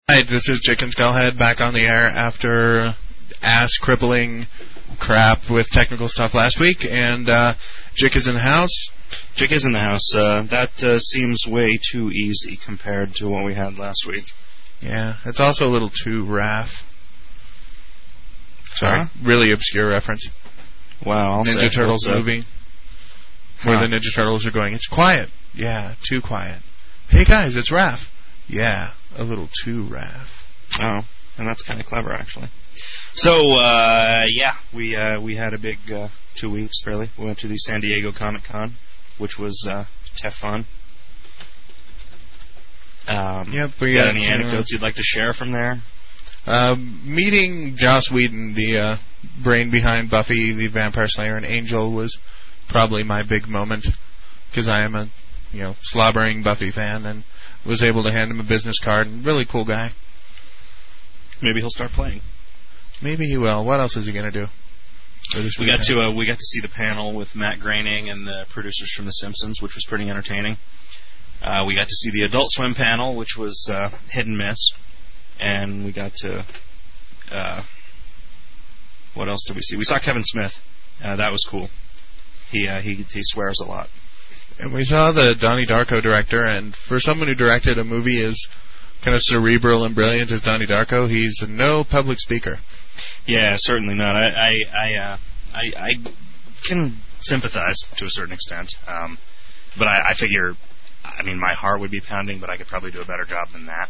Hi, this is Chicken Skullhead back on the air after ass-crippling crap with technical stuff last week, and Jick is in the house. Jick is in the house. That seems way too easy compared to what we had last week. Yeah, it's also a little too RAF. Sorry, really obscure reference. Wow. Ninja Turtles movie. Where the Ninja Turtles are going, it's quiet. Yeah, too quiet. Hey guys, it's RAF. Yeah, a little too RAF. Oh, and that's kind of clever, actually. So, we had a big 2 weeks, really. We went to the San Diego Comic-Con, which was tough fun. Yep, we got any anecdotes you'd like to share from there? Meeting Joss Whedon, the brain behind Buffy the Vampire Slayer and Angel, was probably my big moment, because I am a slobbering Buffy fan, and was able to hand him a business card. And really cool guy. Maybe he'll start playing. Maybe he will. What else is he going to do? We got to see the panel with Matt Groening and the producers from The Simpsons, which was pretty entertaining. We got to see the Adult Swim panel, which was hit and miss. And we got to... what else did we see? We saw Kevin Smith. That was cool. He swears a lot. And we saw the Donnie Darko director, and for someone who directed a movie as kind of cerebral and brilliant as Donnie Darko, he's no public speaker. Yeah, certainly not. I can sympathize to a certain extent, but I figure, my heart would be pounding, but I could probably do a better job than that.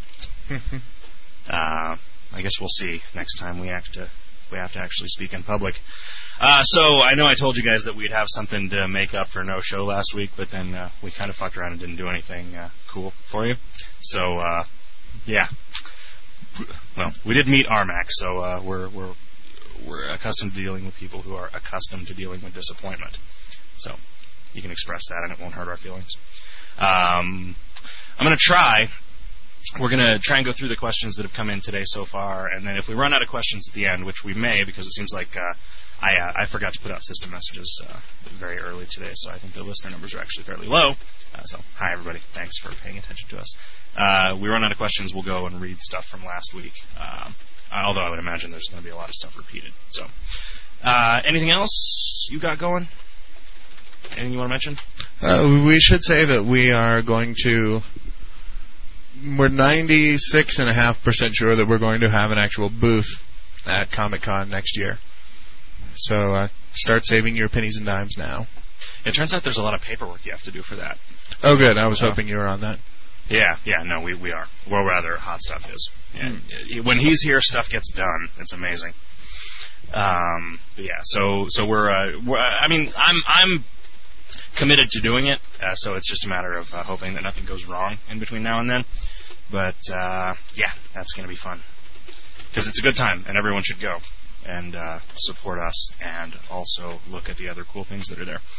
I guess we'll see next time we have to actually speak in public. So I know I told you guys that we'd have something to make up for no show last week, but then we kind of fucked around and didn't do anything cool for you. So yeah. Well, we did meet Armac, so we're accustomed to dealing with people who are accustomed to dealing with disappointment. So you can express that, and it won't hurt our feelings. I'm going to try. We're going to try and go through the questions that have come in today so far, and then if we run out of questions at the end, which we may, because it seems like I forgot to put out system messages very early today, so I think the listener numbers are actually fairly low. So, hi everybody. Thanks for paying attention to us. We run out of questions, we'll go and read stuff from last week, although I would imagine there's going to be a lot of stuff repeated. So, anything else you got going? Anything you want to mention? We should say that we are going to... We're 96.5% sure that we're going to have an actual booth at Comic-Con next year. So start saving your pennies and dimes now. It turns out there's a lot of paperwork you have to do for that. Oh, good. I was hoping you were on that. Yeah, no, we are. Well, rather, Hot Stuff is. Yeah. When he's here, stuff gets done. It's amazing. But yeah, so we're I'm committed to doing it, so it's just a matter of hoping that nothing goes wrong in between now and then. But, yeah, that's going to be fun. Because it's a good time, and everyone should go and support us and also look at the other cool things that are there.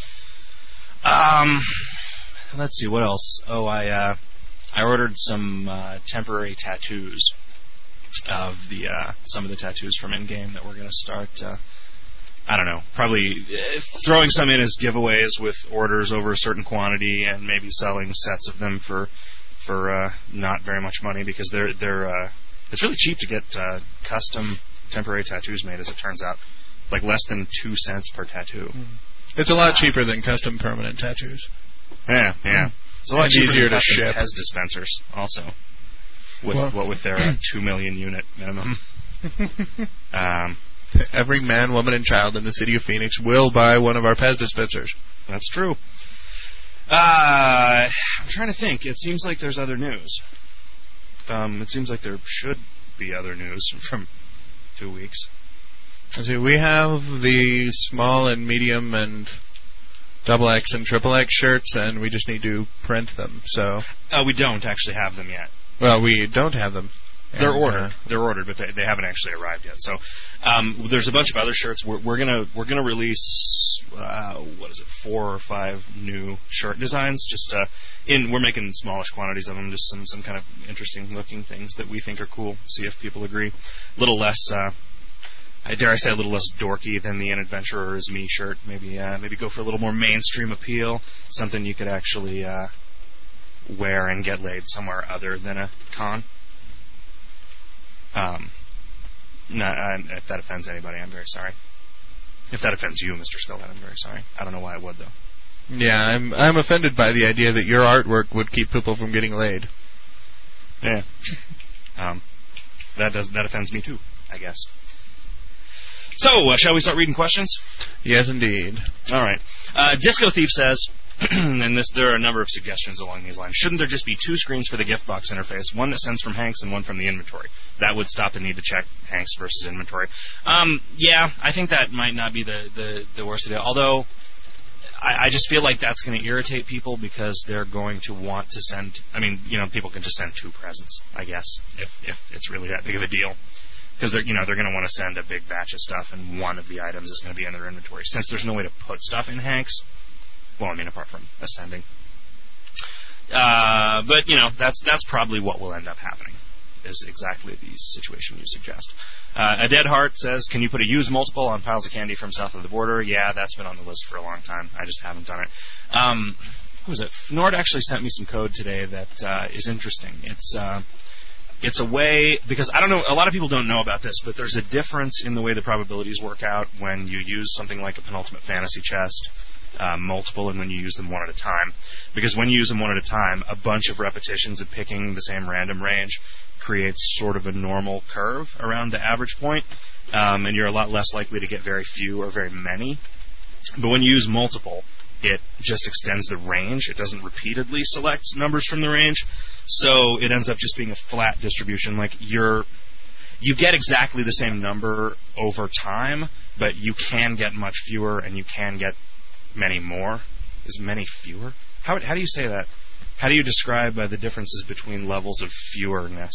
Let's see, what else? Oh, I ordered some temporary tattoos of some of the tattoos from Endgame that we're going to start... I don't know, probably throwing some in as giveaways with orders over a certain quantity, and maybe selling sets of them for not very much money, because they're it's really cheap to get custom temporary tattoos made, as it turns out, like less than 2 cents per tattoo. It's a lot cheaper than custom permanent tattoos. Yeah. It's a lot easier to ship. Pez dispensers also, with their 2 million unit minimum. Every man, woman, and child in the city of Phoenix will buy one of our Pez dispensers. That's true. I'm trying to think. It seems like there's other news. It seems like there should be other news from 2 weeks. Let's see, we have the small and medium and double X and triple X shirts, and we just need to print them. So we don't actually have them yet. Well, we don't have them. They're ordered, but they haven't actually arrived yet. So there's a bunch of other shirts. We're gonna release 4 or 5 new shirt designs. Just we're making smallish quantities of them. Just some kind of interesting looking things that we think are cool. See if people agree. A little less. Dare I say a little less dorky than the An Adventurer Is Me shirt. Maybe go for a little more mainstream appeal. Something you could actually wear and get laid somewhere other than a con. If that offends anybody, I'm very sorry. If that offends you, Mr. Skullhead, I'm very sorry. I don't know why it would, though. Yeah, I'm offended by the idea that your artwork would keep people from getting laid. Yeah. That offends me too, I guess. So, shall we start reading questions? Yes, indeed. All right. Disco Thief says, and there are a number of suggestions along these lines. Shouldn't there just be 2 screens for the gift box interface, one that sends from Hanks and one from the inventory? That would stop the need to check Hanks versus inventory. Yeah, I think that might not be the worst idea. Although, I just feel like that's going to irritate people because they're going to want to send. I mean, people can just send 2 presents, I guess, if it's really that big of a deal. Because they're going to want to send a big batch of stuff, and one of the items is going to be in their inventory. Since there's no way to put stuff in Hanks, well, I mean, apart from ascending. But that's probably what will end up happening. Is exactly the situation you suggest. A Dead Heart says, can you put a use multiple on piles of candy from south of the border? Yeah, that's been on the list for a long time. I just haven't done it. Who was it? Nord actually sent me some code today that is interesting. It's a way, because I don't know, a lot of people don't know about this, but there's a difference in the way the probabilities work out when you use something like a Penultimate Fantasy Chest multiple and when you use them one at a time. Because when you use them one at a time, a bunch of repetitions of picking the same random range creates sort of a normal curve around the average point, and you're a lot less likely to get very few or very many. But when you use multiple, it just extends the range. It doesn't repeatedly select numbers from the range, so it ends up just being a flat distribution. Like you get exactly the same number over time, but you can get much fewer, and you can get many more. Is many fewer? How do you say that? How do you describe the differences between levels of fewerness?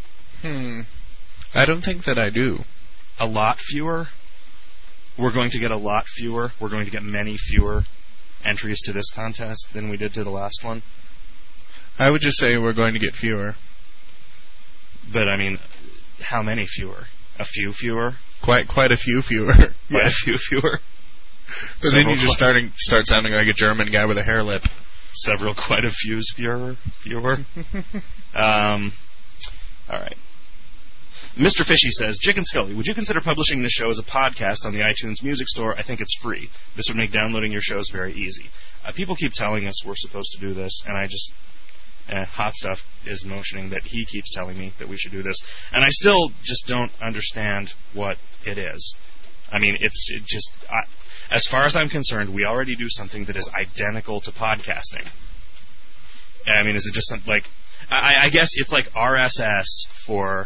I don't think that I do. A lot fewer? We're going to get a lot fewer. We're going to get many fewer entries to this contest than we did to the last one. I would just say we're going to get fewer. But, I mean, how many fewer? A few fewer? Quite a few fewer. Quite a few fewer? But then you just start sounding like a German guy with a hair lip. Several quite a few fewer. All right. Mr. Fishy says, Jick and Scully, would you consider publishing this show as a podcast on the iTunes Music Store? I think it's free. This would make downloading your shows very easy. People keep telling us we're supposed to do this, and I just... Hot Stuff is motioning that he keeps telling me that we should do this. And I still just don't understand what it is. I mean, as far as I'm concerned, we already do something that is identical to podcasting. I mean, is it just something like... I guess it's like RSS for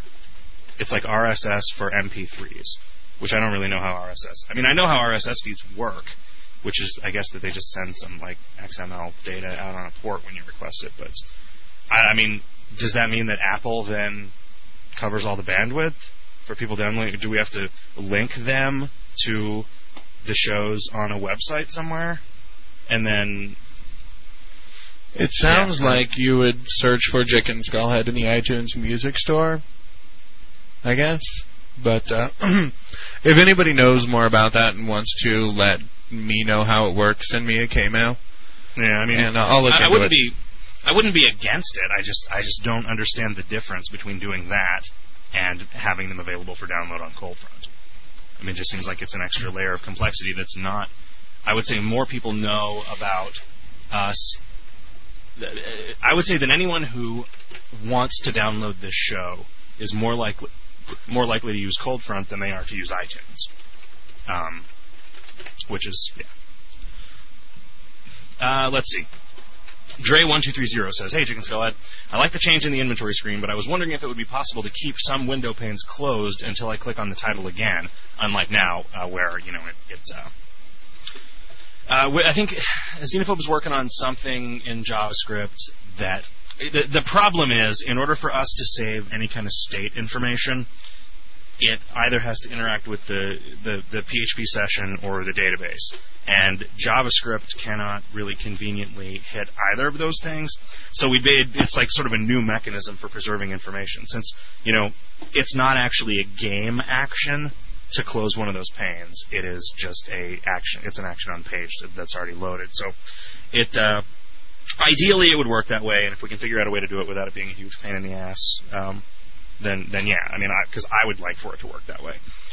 MP3s, which I don't really know how RSS... I mean, I know how RSS feeds work, which is, I guess, that they just send some, like, XML data out on a port when you request it, but... I mean, does that mean that Apple then covers all the bandwidth for people downloading? Do we have to link them to the shows on a website somewhere? And then... It sounds like you would search for Jick and Skullhead in the iTunes Music Store, I guess. But if anybody knows more about that and wants to let me know how it works, send me a K-mail. Yeah, I mean... And I'll look into it. I wouldn't be against it. I just don't understand the difference between doing that and having them available for download on Coldfront. I mean, it just seems like it's an extra layer of complexity that's not... I would say more people know about us... I would say that anyone who wants to download this show is more likely to use Coldfront than they are to use iTunes. Which is... yeah. Let's see. Dre1230 says, hey, Chicken Skullhead, I like the change in the inventory screen, but I was wondering if it would be possible to keep some window panes closed until I click on the title again, unlike now, where, I think Xenophobe is working on something in JavaScript that... The problem is, in order for us to save any kind of state information, it either has to interact with the PHP session or the database. And JavaScript cannot really conveniently hit either of those things. So it's like sort of a new mechanism for preserving information. Since, it's not actually a game action to close one of those panes. It is just a action. It's an action on page that's already loaded. So ideally it would work that way, and if we can figure out a way to do it without it being a huge pain in the ass, then yeah. I mean, because I would like for it to work that way.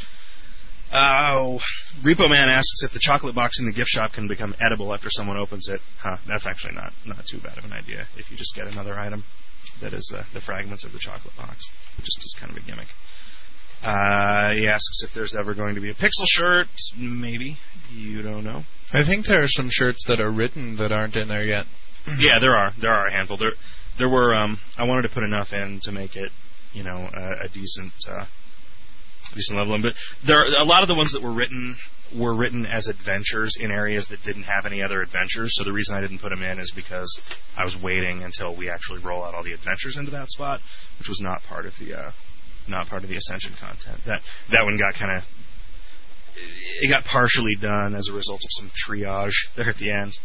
Repo Man asks if the chocolate box in the gift shop can become edible after someone opens it. That's actually not too bad of an idea if you just get another item that is the fragments of the chocolate box. Just as kind of a gimmick. He asks if there's ever going to be a Pixel shirt. Maybe. You don't know. I think there are some shirts that are written that aren't in there yet. Yeah, there are. There are a handful. There were. I wanted to put enough in to make it, a decent level. But a lot of the ones that were written as adventures in areas that didn't have any other adventures. So the reason I didn't put them in is because I was waiting until we actually roll out all the adventures into that spot, which was not part of the Ascension content. That one got it got partially done as a result of some triage there at the end.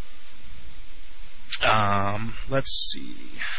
Let's see.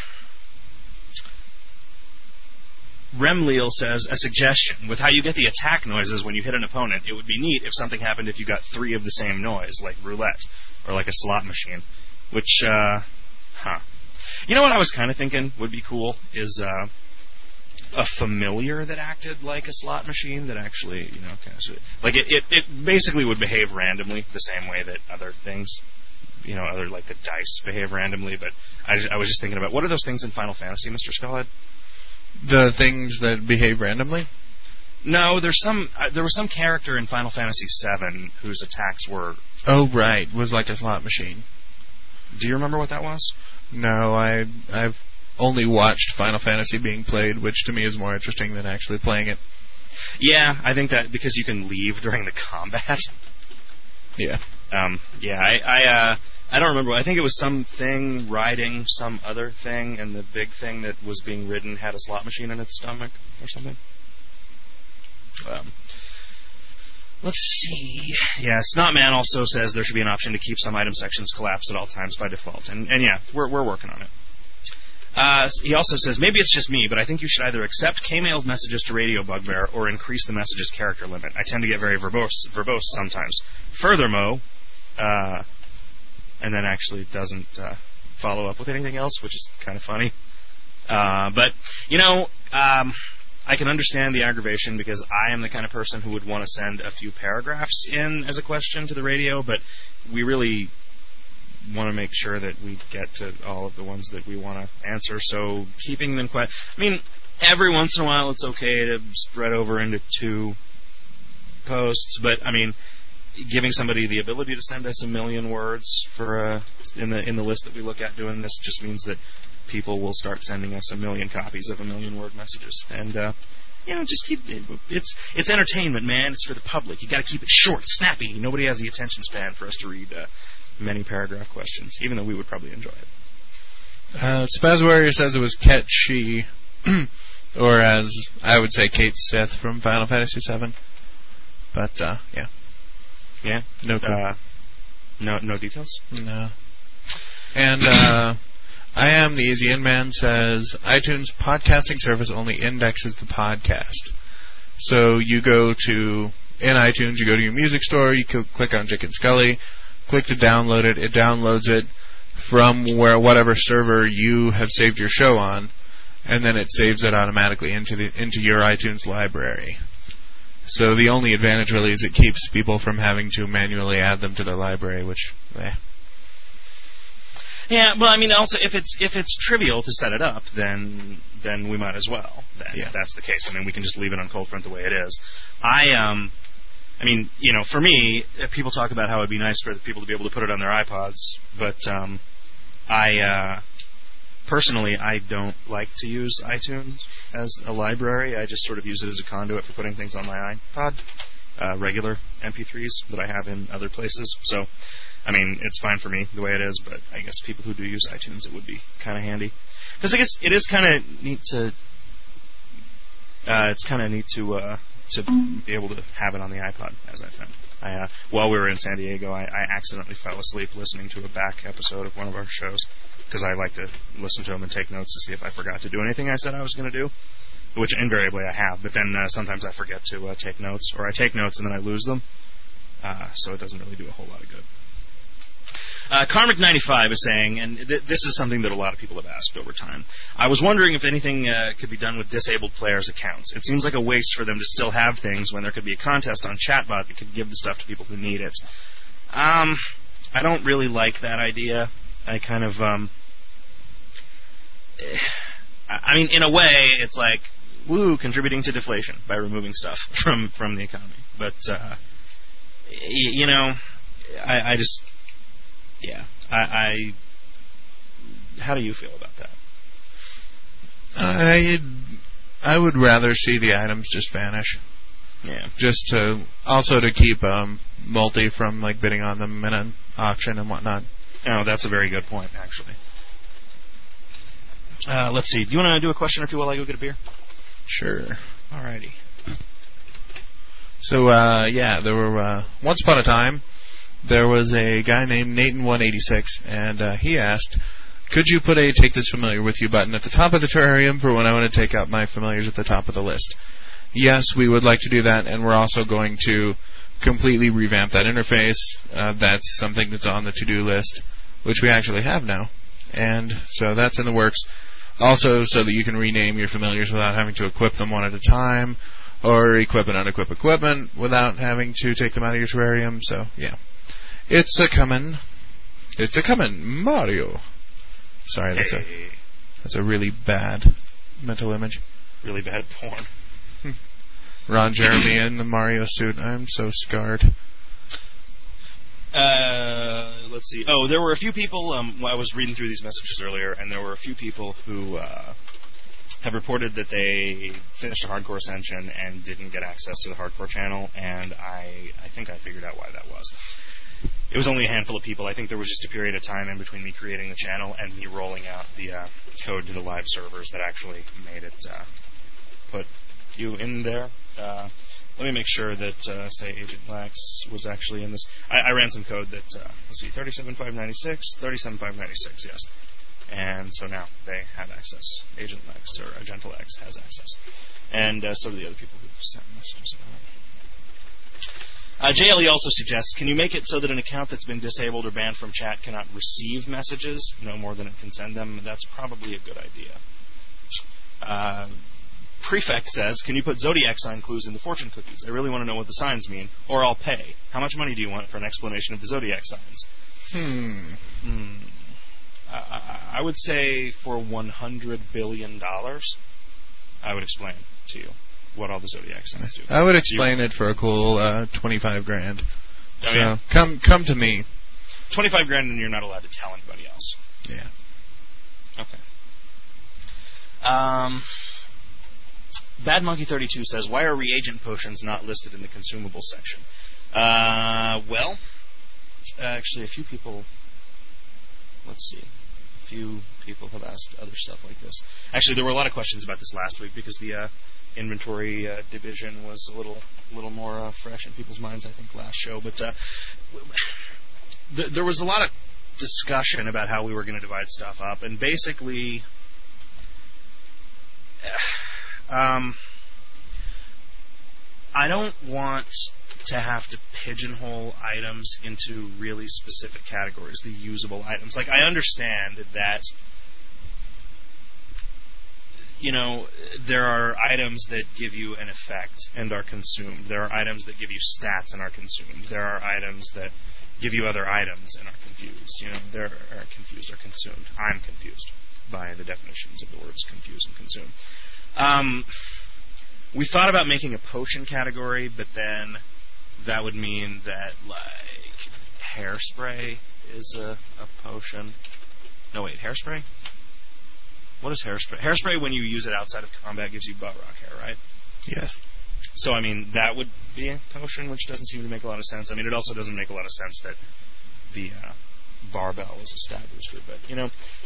Remleal says, a suggestion. With how you get the attack noises when you hit an opponent, it would be neat if something happened if you got 3 of the same noise, like roulette, or like a slot machine. Which, You know what I was kind of thinking would be cool is a familiar that acted like a slot machine that actually, kind of... Like, it basically would behave randomly the same way that other things... other like the dice behave randomly, but I was just thinking about what are those things in Final Fantasy, Mr. Skullhead? The things that behave randomly? No, there was some character in Final Fantasy VII whose attacks were... Oh, right. Was like a slot machine. Do you remember what that was? No, I've only watched Final Fantasy being played, which to me is more interesting than actually playing it. Yeah, I think that because you can leave during the combat. Yeah. I don't remember. I think it was something riding some other thing, and the big thing that was being ridden had a slot machine in its stomach or something. Let's see. Yeah, Snotman also says there should be an option to keep some item sections collapsed at all times by default, and yeah, we're working on it. He also says, maybe it's just me, but I think you should either accept K-mailed messages to Radio Bugbear or increase the message's character limit. I tend to get very verbose sometimes. Furthermore, and then actually doesn't follow up with anything else, which is kind of funny. But, I can understand the aggravation because I am the kind of person who would want to send a few paragraphs in as a question to the radio, but we really want to make sure that we get to all of the ones that we want to answer, so keeping them quiet. I mean, every once in a while it's okay to spread over into 2 posts, but, I mean, giving somebody the ability to send us 1 million words for in the list that we look at doing this just means that people will start sending us 1 million copies of 1 million word messages. And, just keep it's entertainment, man. It's for the public. You got to keep it short, snappy. Nobody has the attention span for us to read many paragraph questions, even though we would probably enjoy it. Spaz Warrior says it was Ket She, or as I would say, Kate Sith from Final Fantasy VII. But yeah. Yeah. No clue. No details. No. And I Am the Easy In Man says iTunes podcasting service only indexes the podcast. So you go to in iTunes, you go to your music store, you click on Jick and Scully, click to download it. It downloads it from whatever server you have saved your show on, and then it saves it automatically into your iTunes library. So the only advantage really is it keeps people from having to manually add them to their library, which, Yeah, well, I mean, also if it's trivial to set it up, then we might as well. If that's the case, I mean, we can just leave it on Coldfront the way it is. I mean, for me, people talk about how it'd be nice for the people to be able to put it on their iPods, but personally, I don't like to use iTunes as a library. I just sort of use it as a conduit for putting things on my iPod, regular MP3s that I have in other places. So, I mean, it's fine for me the way it is, but I guess people who do use iTunes, it would be kind of handy. Because I guess it is kind of neat to... it's kind of neat to be able to have it on the iPod, as I found. While we were in San Diego, I accidentally fell asleep listening to a back episode of one of our shows, because I like to listen to them and take notes to see if I forgot to do anything I said I was going to do, which invariably I have, but then sometimes I forget to take notes, or I take notes and then I lose them, so it doesn't really do a whole lot of good. Karmic95 is saying, and this is something that a lot of people have asked over time, I was wondering if anything could be done with disabled players' accounts. It seems like a waste for them to still have things when there could be a contest on Chatbot that could give the stuff to people who need it. I don't really like that idea. I kind of, I mean, in a way, it's like, woo, contributing to deflation by removing stuff from the economy. But, you know, I just, yeah, how do you feel about that? I would rather see the items just vanish. Yeah. Just to keep multi from like bidding on them in an auction and whatnot. Oh, that's a very good point, actually. Let's see. Do you want to do a question or two while I go get a beer? Sure. Alrighty. So, yeah, there were, once upon a time, there was a guy named Nathan186, and he asked, could you put a Take This Familiar With You button at the top of the terrarium for when I want to take out my familiars at the top of the list? Yes, we would like to do that, and we're also going to completely revamp that interface. That's something that's on the to-do list, which we actually have now. And so that's in the works. Also, so that you can rename your familiars without having to equip them one at a time, or equip and unequip equipment without having to take them out of your terrarium. So, yeah. It's a-comin'. It's a-comin'. Mario. Sorry, that's a really bad mental image. Really bad porn. Ron Jeremy in the Mario suit. I'm so scarred. Let's see. Oh, there were a few people. I was reading through these messages earlier, and there were a few people who have reported that they finished a Hardcore Ascension and didn't get access to the Hardcore channel, and I think I figured out why that was. It was only a handful of people. I think there was just a period of time in between me creating the channel and me rolling out the code to the live servers that actually made it put you in there. Let me make sure that, say, Agent Lax was actually in this. I ran some code that, let's see, 37596, 37596, yes. And so now they have access. Agent Lax, or Agent Lax has access. And so do the other people who've sent messages about it. JLE also suggests, can you make it so that an account that's been disabled or banned from chat cannot receive messages no more than it can send them? That's probably a good idea. Prefect says, can you put zodiac sign clues in the fortune cookies? I really want to know what the signs mean, or I'll pay. How much money do you want for an explanation of the zodiac signs? I would say for $100 billion, I would explain to you what all the zodiac signs do. I would explain it for a cool $25,000. Oh, so yeah? come to me. $25,000 and you're not allowed to tell anybody else. Yeah. Okay. Bad Monkey 32 says, why are reagent potions not listed in the consumable section? Well, actually, a few people. Let's see. A few people have asked other stuff like this. Actually, there were a lot of questions about this last week because the inventory division was a little more fresh in people's minds, I think, last show. But there was a lot of discussion about how we were going to divide stuff up, and basically, I don't want to have to pigeonhole items into really specific categories, the usable items. Like, I understand that, you know, there are items that give you an effect and are consumed. There are items that give you stats and are consumed. There are items that give you other items and are confused. You know, they're confused or consumed. I'm confused by the definitions of the words confuse and consume. We thought about making a potion category, but then that would mean that, like, hairspray is a potion. No, wait, hairspray? What is hairspray? Hairspray, when you use it outside of combat, gives you butt rock hair, right? Yes. So, I mean, that would be a potion, which doesn't seem to make a lot of sense. I mean, it also doesn't make a lot of sense that the barbell is a stat booster, but, you know,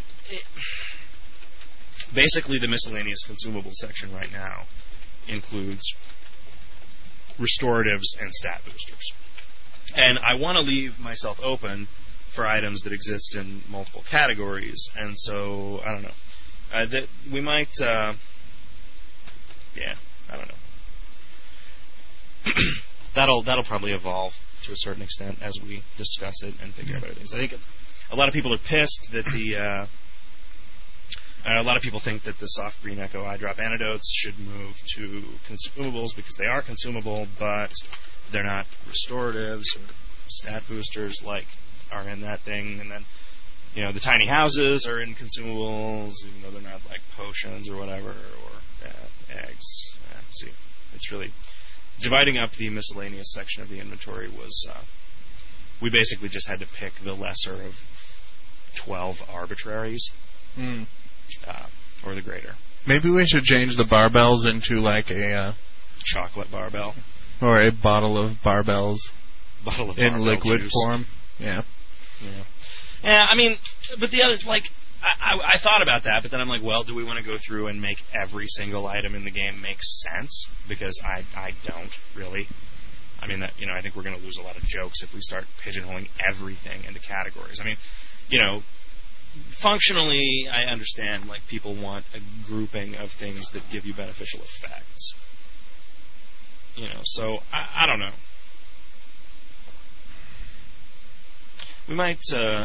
basically the miscellaneous consumable section right now includes restoratives and stat boosters. And I want to leave myself open for items that exist in multiple categories, and so, I don't know. That we might, I don't know. That'll probably evolve to a certain extent as we discuss it and figure out other things. I think a lot of people are pissed that a lot of people think that the soft green echo eye drop antidotes should move to consumables because they are consumable, but they're not restoratives or stat boosters like are in that thing. And then, the tiny houses are in consumables, even though they're not like potions or whatever, or eggs. See, it's really dividing up the miscellaneous section of the inventory was. We basically just had to pick the lesser of 12 arbitraries, or the greater. Maybe we should change the barbells into like a chocolate barbell, or a bottle of barbells in liquid juice. Form. Yeah. I mean, but the other, like, I thought about that, but then I'm like, well, do we want to go through and make every single item in the game make sense? Because I don't really. I mean, I think we're going to lose a lot of jokes if we start pigeonholing everything into categories. I mean, functionally, I understand, like, people want a grouping of things that give you beneficial effects. So I don't know. We might,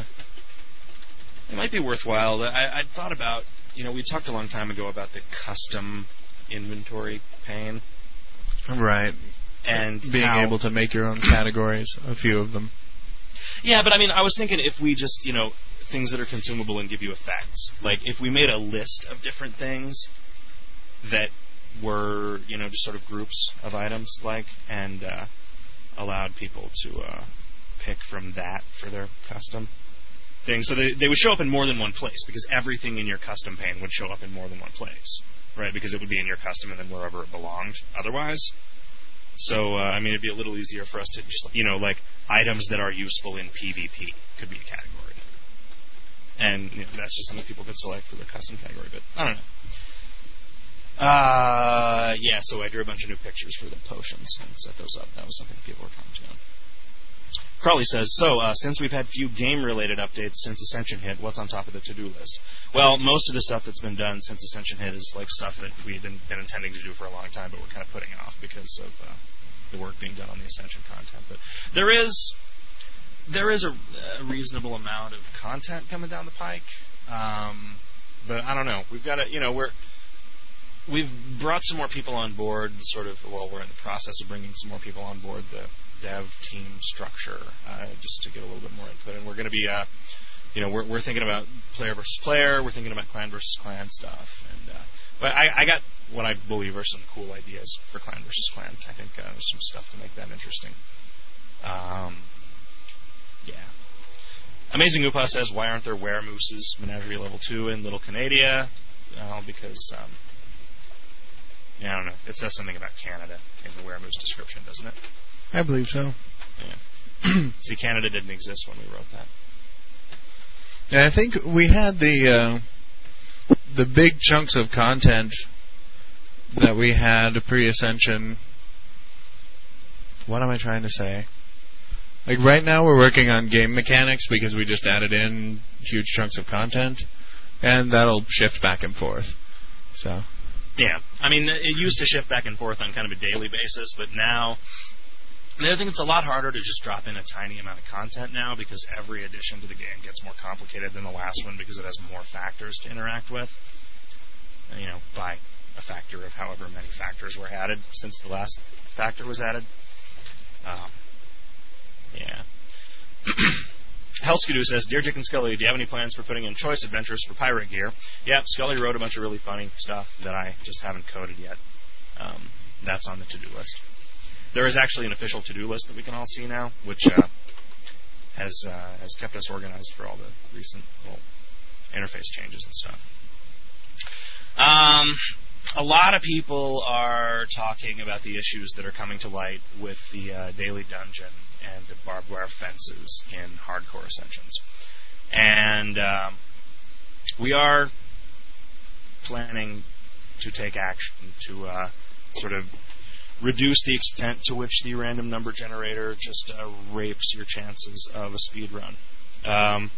it might be worthwhile. I thought about, we talked a long time ago about the custom inventory pane. Right. And being able to make your own categories, a few of them. Yeah, but I mean, I was thinking if we just, things that are consumable and give you effects. Like, if we made a list of different things that were, just sort of groups of items, and allowed people to pick from that for their custom thing. So they would show up in more than one place, because everything in your custom pane would show up in more than one place, right? Because it would be in your custom and then wherever it belonged otherwise. So, I mean, it'd be a little easier for us to just, like items that are useful in PvP could be a category. And that's just something people could select for their custom category, but I don't know. Yeah, so I drew a bunch of new pictures for the potions and set those up. That was something people were commenting on. Crawley says, since we've had few game-related updates since Ascension hit, what's on top of the to-do list? Well, most of the stuff that's been done since Ascension hit is like stuff that we've been intending to do for a long time, but we're kind of putting off because of the work being done on the Ascension content. But there is a reasonable amount of content coming down the pike, but I don't know. We've got to, we've brought some more people on board. We're in the process of bringing some more people on board the dev team structure, just to get a little bit more input. And we're going to be, we're thinking about player versus player. We're thinking about clan versus clan stuff. And but I got what I believe are some cool ideas for clan versus clan. I think there's some stuff to make that interesting. Yeah. Amazing Upa says, why aren't there were-mooses Menagerie Level 2 in Little Canadia? Because I don't know. It says something about Canada in the were-moose description, doesn't it? I believe so. Yeah. See, Canada didn't exist when we wrote that. Yeah, I think we had the big chunks of content that we had pre-Ascension. What am I trying to say? Like, right now we're working on game mechanics because we just added in huge chunks of content, and that'll shift back and forth. So. Yeah. I mean, it used to shift back and forth on kind of a daily basis, but now I think it's a lot harder to just drop in a tiny amount of content now, because every addition to the game gets more complicated than the last one because it has more factors to interact with. By a factor of however many factors were added since the last factor was added. Yeah. Hellskidoo says, Dear Jick and Scully, do you have any plans for putting in choice adventures for pirate gear? Yep, Scully wrote a bunch of really funny stuff that I just haven't coded yet. That's on the to-do list. There is actually an official to-do list that we can all see now, which has kept us organized for all the recent interface changes and stuff. A lot of people are talking about the issues that are coming to light with the daily dungeon and the barbed wire fences in Hardcore Ascensions. And we are planning to take action to sort of reduce the extent to which the random number generator just rapes your chances of a speed run.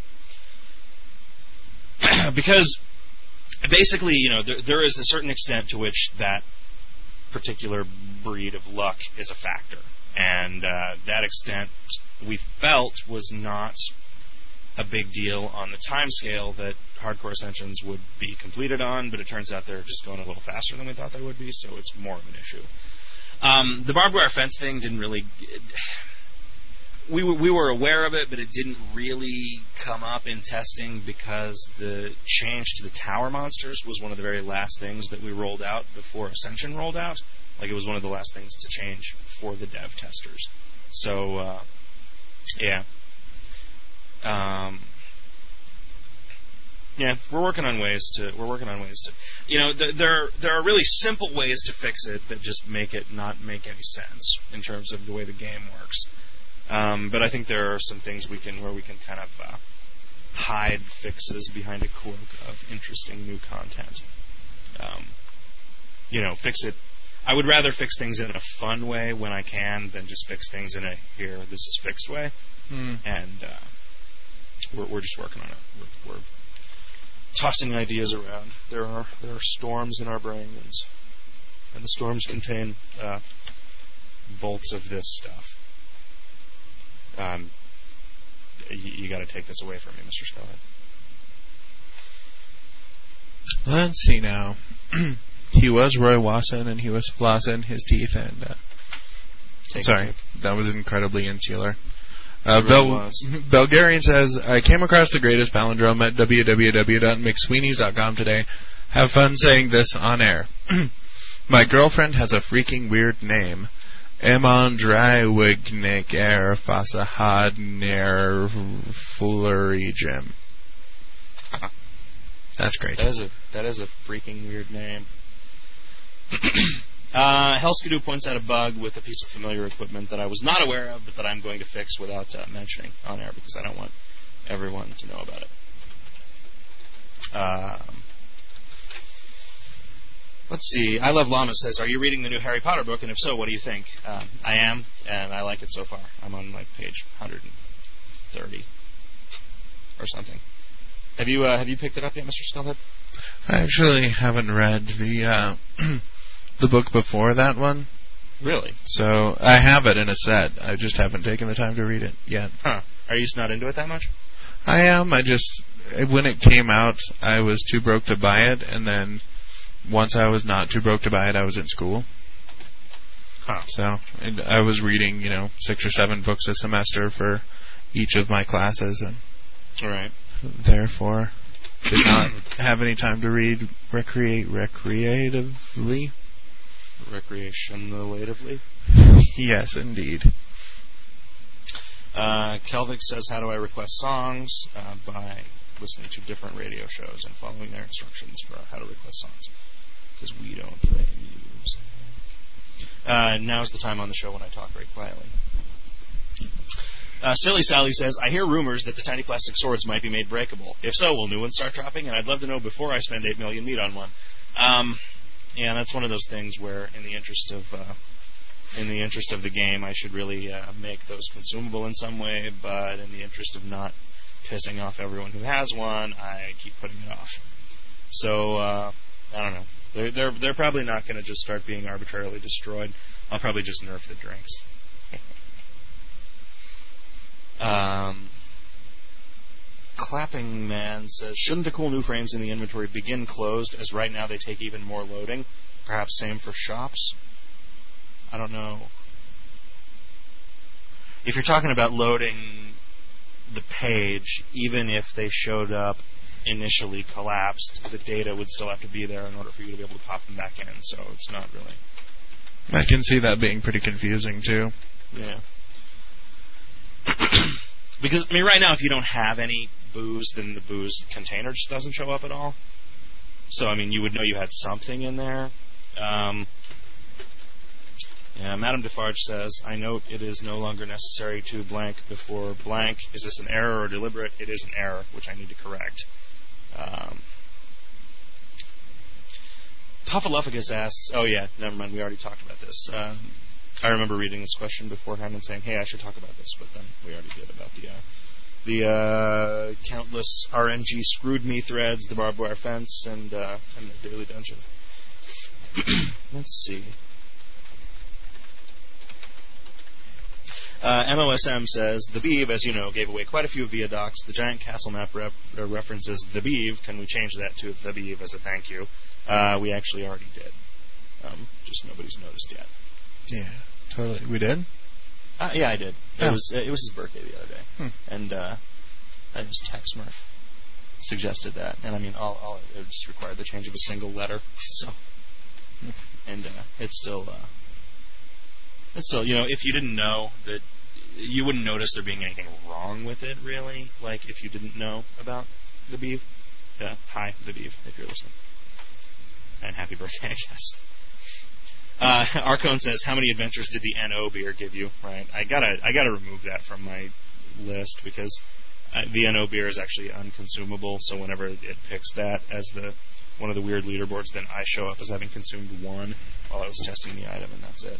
Because basically, there is a certain extent to which that particular breed of luck is a factor. And that extent, we felt, was not a big deal on the time scale that Hardcore Ascensions would be completed on, but it turns out they're just going a little faster than we thought they would be, so it's more of an issue. The barbed wire fence thing didn't really... We were aware of it, but it didn't really come up in testing because the change to the tower monsters was one of the very last things that we rolled out before Ascension rolled out. Like, it was one of the last things to change for the dev testers. So, yeah. Yeah, we're working on ways to. You know, there are really simple ways to fix it that just make it not make any sense in terms of the way the game works. But I think there are some things where we can kind of hide fixes behind a cloak of interesting new content. You know, fix it. I would rather fix things in a fun way when I can than just fix things in a here this is fixed way. And we're just working on it. We're tossing ideas around. There are storms in our brains, and the storms contain bolts of this stuff. You got to take this away from me, Mr. Skellhead. Let's see now. He was Roy Wasson, and he was flossing his teeth, and sorry, that was incredibly insular. Belgarian says, I came across the greatest palindrome at www.mcsweeneys.com today. Have fun saying this on air. My girlfriend has a freaking weird name. Emondrywignik Air Fasahad Nair Foolery Gym. That's great. That is a freaking weird name. Helskadoo points out a bug with a piece of familiar equipment that I was not aware of, but that I'm going to fix without mentioning on air because I don't want everyone to know about it. Let's see. I Love Llama says, are you reading the new Harry Potter book? And if so, what do you think? I am, and I like it so far. I'm on like page 130 or something. Have you picked it up yet, Mr. Skellhead? I actually haven't read the the book before that one. Really? So I have it in a set. I just haven't taken the time to read it yet. Huh. Are you just not into it that much? I am. When it came out, I was too broke to buy it, and then once I was not too broke to buy it, I was in school. Huh. So I was reading, 6 or 7 books a semester for each of my classes, and right. Therefore did not have any time to read recreatively. Recreationally? Yes, indeed. Kelvic says, how do I request songs? By listening to different radio shows and following their instructions for how to request songs. Because we don't play music. Now's the time on the show when I talk very quietly. Silly Sally says, I hear rumors that the tiny plastic swords might be made breakable. If so, will new ones start dropping? And I'd love to know before I spend 8 million meat on one. Yeah, that's one of those things where, in the interest of the game, I should really make those consumable in some way. But in the interest of not pissing off everyone who has one, I keep putting it off. So I don't know. They're probably not going to just start being arbitrarily destroyed. I'll probably just nerf the drinks. Clapping Man says, shouldn't the cool new frames in the inventory begin closed, as right now they take even more loading? Perhaps same for shops? I don't know. If you're talking about loading the page, even if they showed up initially collapsed, the data would still have to be there in order for you to be able to pop them back in, so it's not really... I can see that being pretty confusing, too. Yeah. Because, I mean, right now, if you don't have any booze, then the booze container just doesn't show up at all. So, I mean, you would know you had something in there. Yeah, Madame Defarge says, I note it is no longer necessary to blank before blank. Is this an error or deliberate? It is an error, which I need to correct. Puffaluffagus asks, oh yeah, never mind, we already talked about this. I remember reading this question beforehand and saying, hey, I should talk about this, but then we already did about the countless RNG screwed me threads, the barbed wire fence, and the daily dungeon. Let's see. MOSM says, the Beeve, as you know, gave away quite a few viaducts. The giant castle map references the Beeve. Can we change that to the Beeve as a thank you? We actually already did. Just nobody's noticed yet. Yeah, totally. We did? Yeah, I did. Oh. It was his birthday the other day. And I just text Murph. Suggested that. And I mean, it just required the change of a single letter. So, and it's still, if you didn't know that, you wouldn't notice there being anything wrong with it, really. Like, if you didn't know about the Beeve. Hi, the Beeve, if you're listening. And happy birthday, I guess. Arcone says, how many adventures did the NO beer give you? Right. I gotta remove that from my list because the NO beer is actually unconsumable. So whenever it picks that as one of the weird leaderboards, then I show up as having consumed one while I was testing the item, and that's it.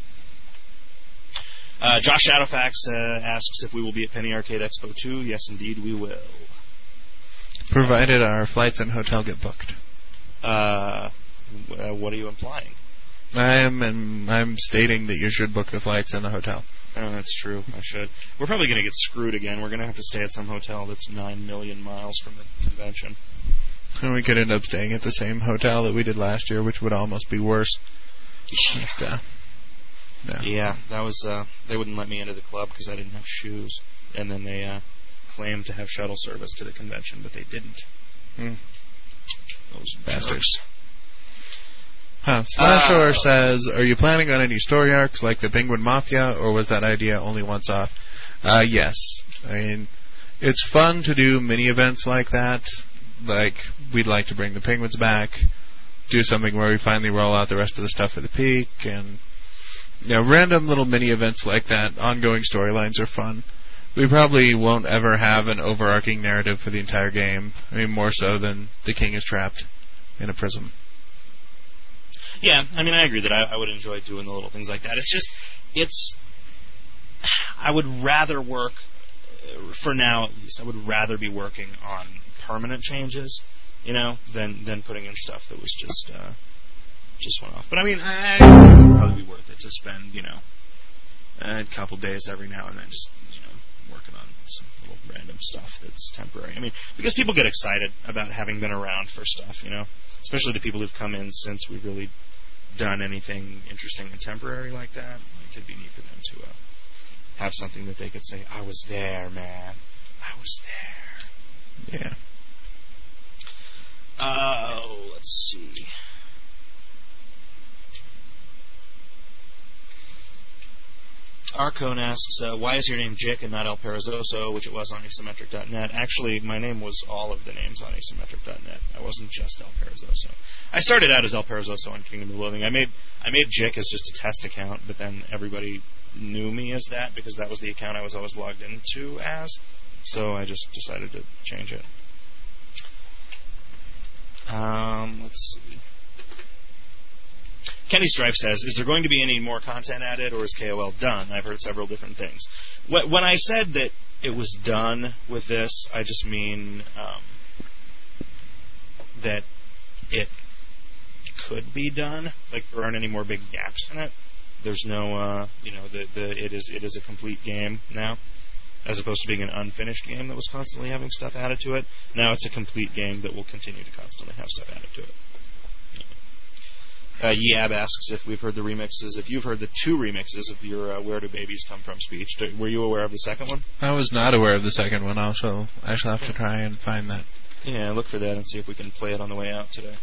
Josh Shadowfax asks if we will be at Penny Arcade Expo 2. Yes, indeed, we will. Provided our flights and hotel get booked. What are you implying? I'm stating that you should book the flights and the hotel. Oh, that's true. I should. We're probably going to get screwed again. We're going to have to stay at some hotel that's 9 million miles from the convention. And we could end up staying at the same hotel that we did last year, which would almost be worse. But, yeah, that was. They wouldn't let me into the club because I didn't have shoes, and then they claimed to have shuttle service to the convention, but they didn't. Those bastards. Slashor says, are you planning on any story arcs like the Penguin Mafia, or was that idea only once off? Yes. I mean, it's fun to do mini events like that. Like, we'd like to bring the Penguins back, do something where we finally roll out the rest of the stuff for the peak, and random little mini events like that. Ongoing storylines are fun. We probably won't ever have an overarching narrative for the entire game. I mean, more so than the king is trapped in a prison. Yeah, I mean, I agree that I would enjoy doing the little things like that. I would rather work, for now at least, I would rather be working on permanent changes, than putting in stuff that was just one off. But I mean, it would probably be worth it to spend, a couple days every now and then just, working on some little random stuff that's temporary. I mean, because people get excited about having been around for stuff, especially the people who've come in since we've really done anything interesting and temporary like that. It could be neat for them to have something that they could say, I was there, man. I was there. Yeah. Let's see. Arcone asks, why is your name Jick and not El Perezoso, which it was on asymmetric.net? Actually, my name was all of the names on asymmetric.net. I wasn't just El Perezoso. I started out as El Perezoso on Kingdom of the Living. I made Jick as just a test account, but then everybody knew me as that because that was the account I was always logged into as. So I just decided to change it. Let's see. Kenny Strife says, is there going to be any more content added, or is KOL done? I've heard several different things. When I said that it was done with this, I just mean that it could be done. Like, there aren't any more big gaps in it. There's no, it is a complete game now, as opposed to being an unfinished game that was constantly having stuff added to it. Now it's a complete game that will continue to constantly have stuff added to it. Yab asks if we've heard the remixes. If you've heard the 2 remixes of your Where Do Babies Come From speech, were you aware of the second one? I was not aware of the second one, also. I shall have to try and find that. Yeah, look for that and see if we can play it on the way out today.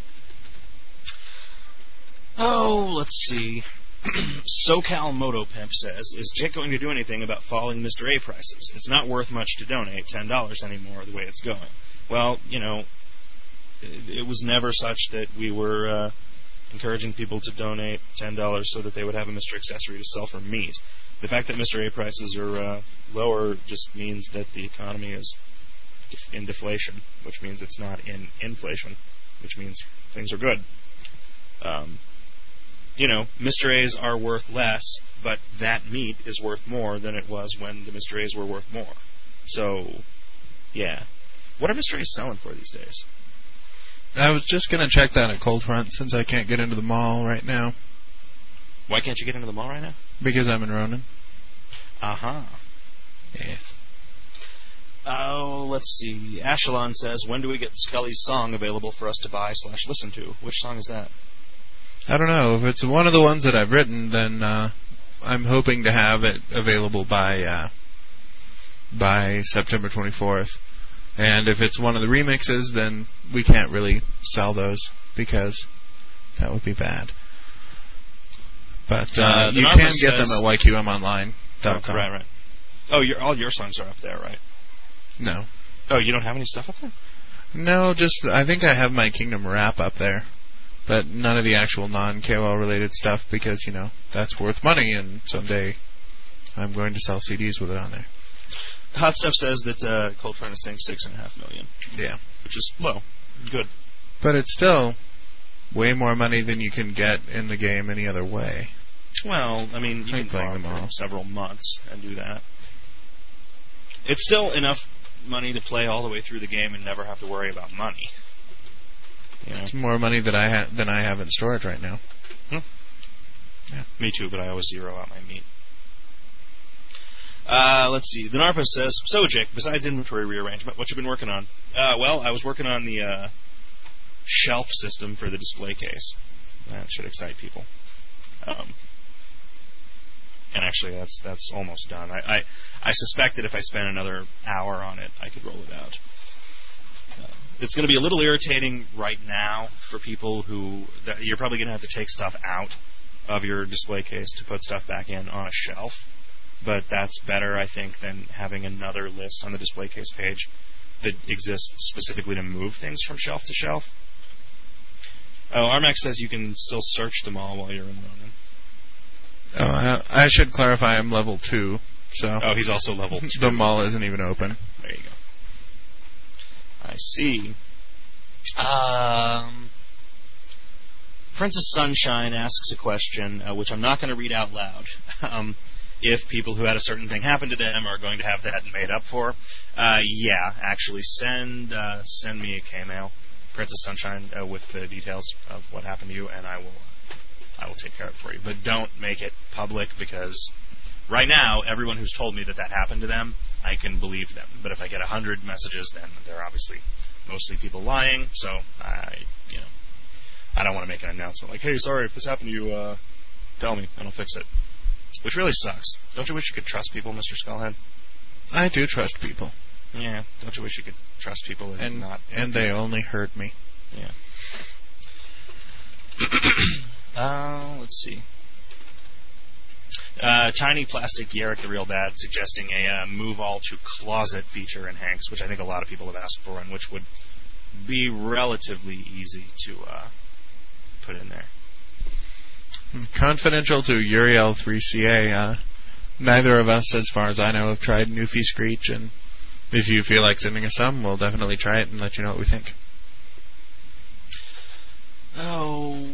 Oh, let's see. SoCal Moto Pimp says, is Jake going to do anything about falling Mr. A prices? It's not worth much to donate $10 anymore the way it's going. Well, it was never such that we were encouraging people to donate $10 so that they would have a Mr. Accessory to sell for meat. The fact that Mr. A prices are lower just means that the economy is in deflation, which means it's not in inflation, which means things are good. Mr. A's are worth less, but that meat is worth more than it was when the Mr. A's were worth more. So, yeah. What are Mr. A's selling for these days? I was just going to check that at Cold Front since I can't get into the mall right now. Why can't you get into the mall right now? Because I'm in Ronan. Uh-huh. Yes. Oh, let's see. Ashelon says, when do we get Scully's song available for us to buy/listen to? Which song is that? I don't know. If it's one of the ones that I've written, then I'm hoping to have it available by September 24th. And if it's one of the remixes, then we can't really sell those because that would be bad. But you can get them at yqmonline.com. Right. Oh, all your songs are up there, right? No. Oh, you don't have any stuff up there? No, just I think I have my Kingdom rap up there, but none of the actual non-KOL related stuff because, that's worth money, and someday I'm going to sell CDs with it on there. Hot Stuff says that Cold Front is saying $6.5 million. Yeah. Which is, good. But it's still way more money than you can get in the game any other way. Well, I mean, you can play them for several months and do that. It's still enough money to play all the way through the game and never have to worry about money. It's more money than I have in storage right now. Yeah. Me too, but I always zero out my meat. Let's see. The Narpa says, so Jake, besides inventory rearrangement, what you been working on? Well, I was working on the shelf system for the display case. That should excite people. And actually, that's almost done. I suspect that if I spent another hour on it, I could roll it out. It's going to be a little irritating right now for people you're probably going to have to take stuff out of your display case to put stuff back in on a shelf. But that's better, I think, than having another list on the display case page that exists specifically to move things from shelf to shelf. Oh, Armax says you can still search them all while you're in Ronin. Oh, I should clarify I'm level 2, so... Oh, he's also level 2. The mall isn't even open. There you go. I see. Princess Sunshine asks a question, which I'm not going to read out loud. If people who had a certain thing happen to them are going to have that made up for. Yeah, actually, send me a K-mail, Princess Sunshine, with the details of what happened to you, and I will take care of it for you. But don't make it public, because right now, everyone who's told me that happened to them, I can believe them. But if I get 100 messages, then they're obviously mostly people lying. So I don't want to make an announcement like, "Hey, sorry if this happened to you. Tell me, and I'll fix it." Which really sucks. Don't you wish you could trust people, Mr. Skullhead? I do trust people. Yeah. Don't you wish you could trust people and not? And they only hurt me. Yeah. Let's see. Tiny Plastic Yarrick the Real Bad suggesting a move all to closet feature in Hanks, which I think a lot of people have asked for, and which would be relatively easy to put in there. Confidential to Uriel 3CA, neither of us, as far as I know, have tried Newfie Screech, and if you feel like sending us some, we'll definitely try it and let you know what we think. Oh.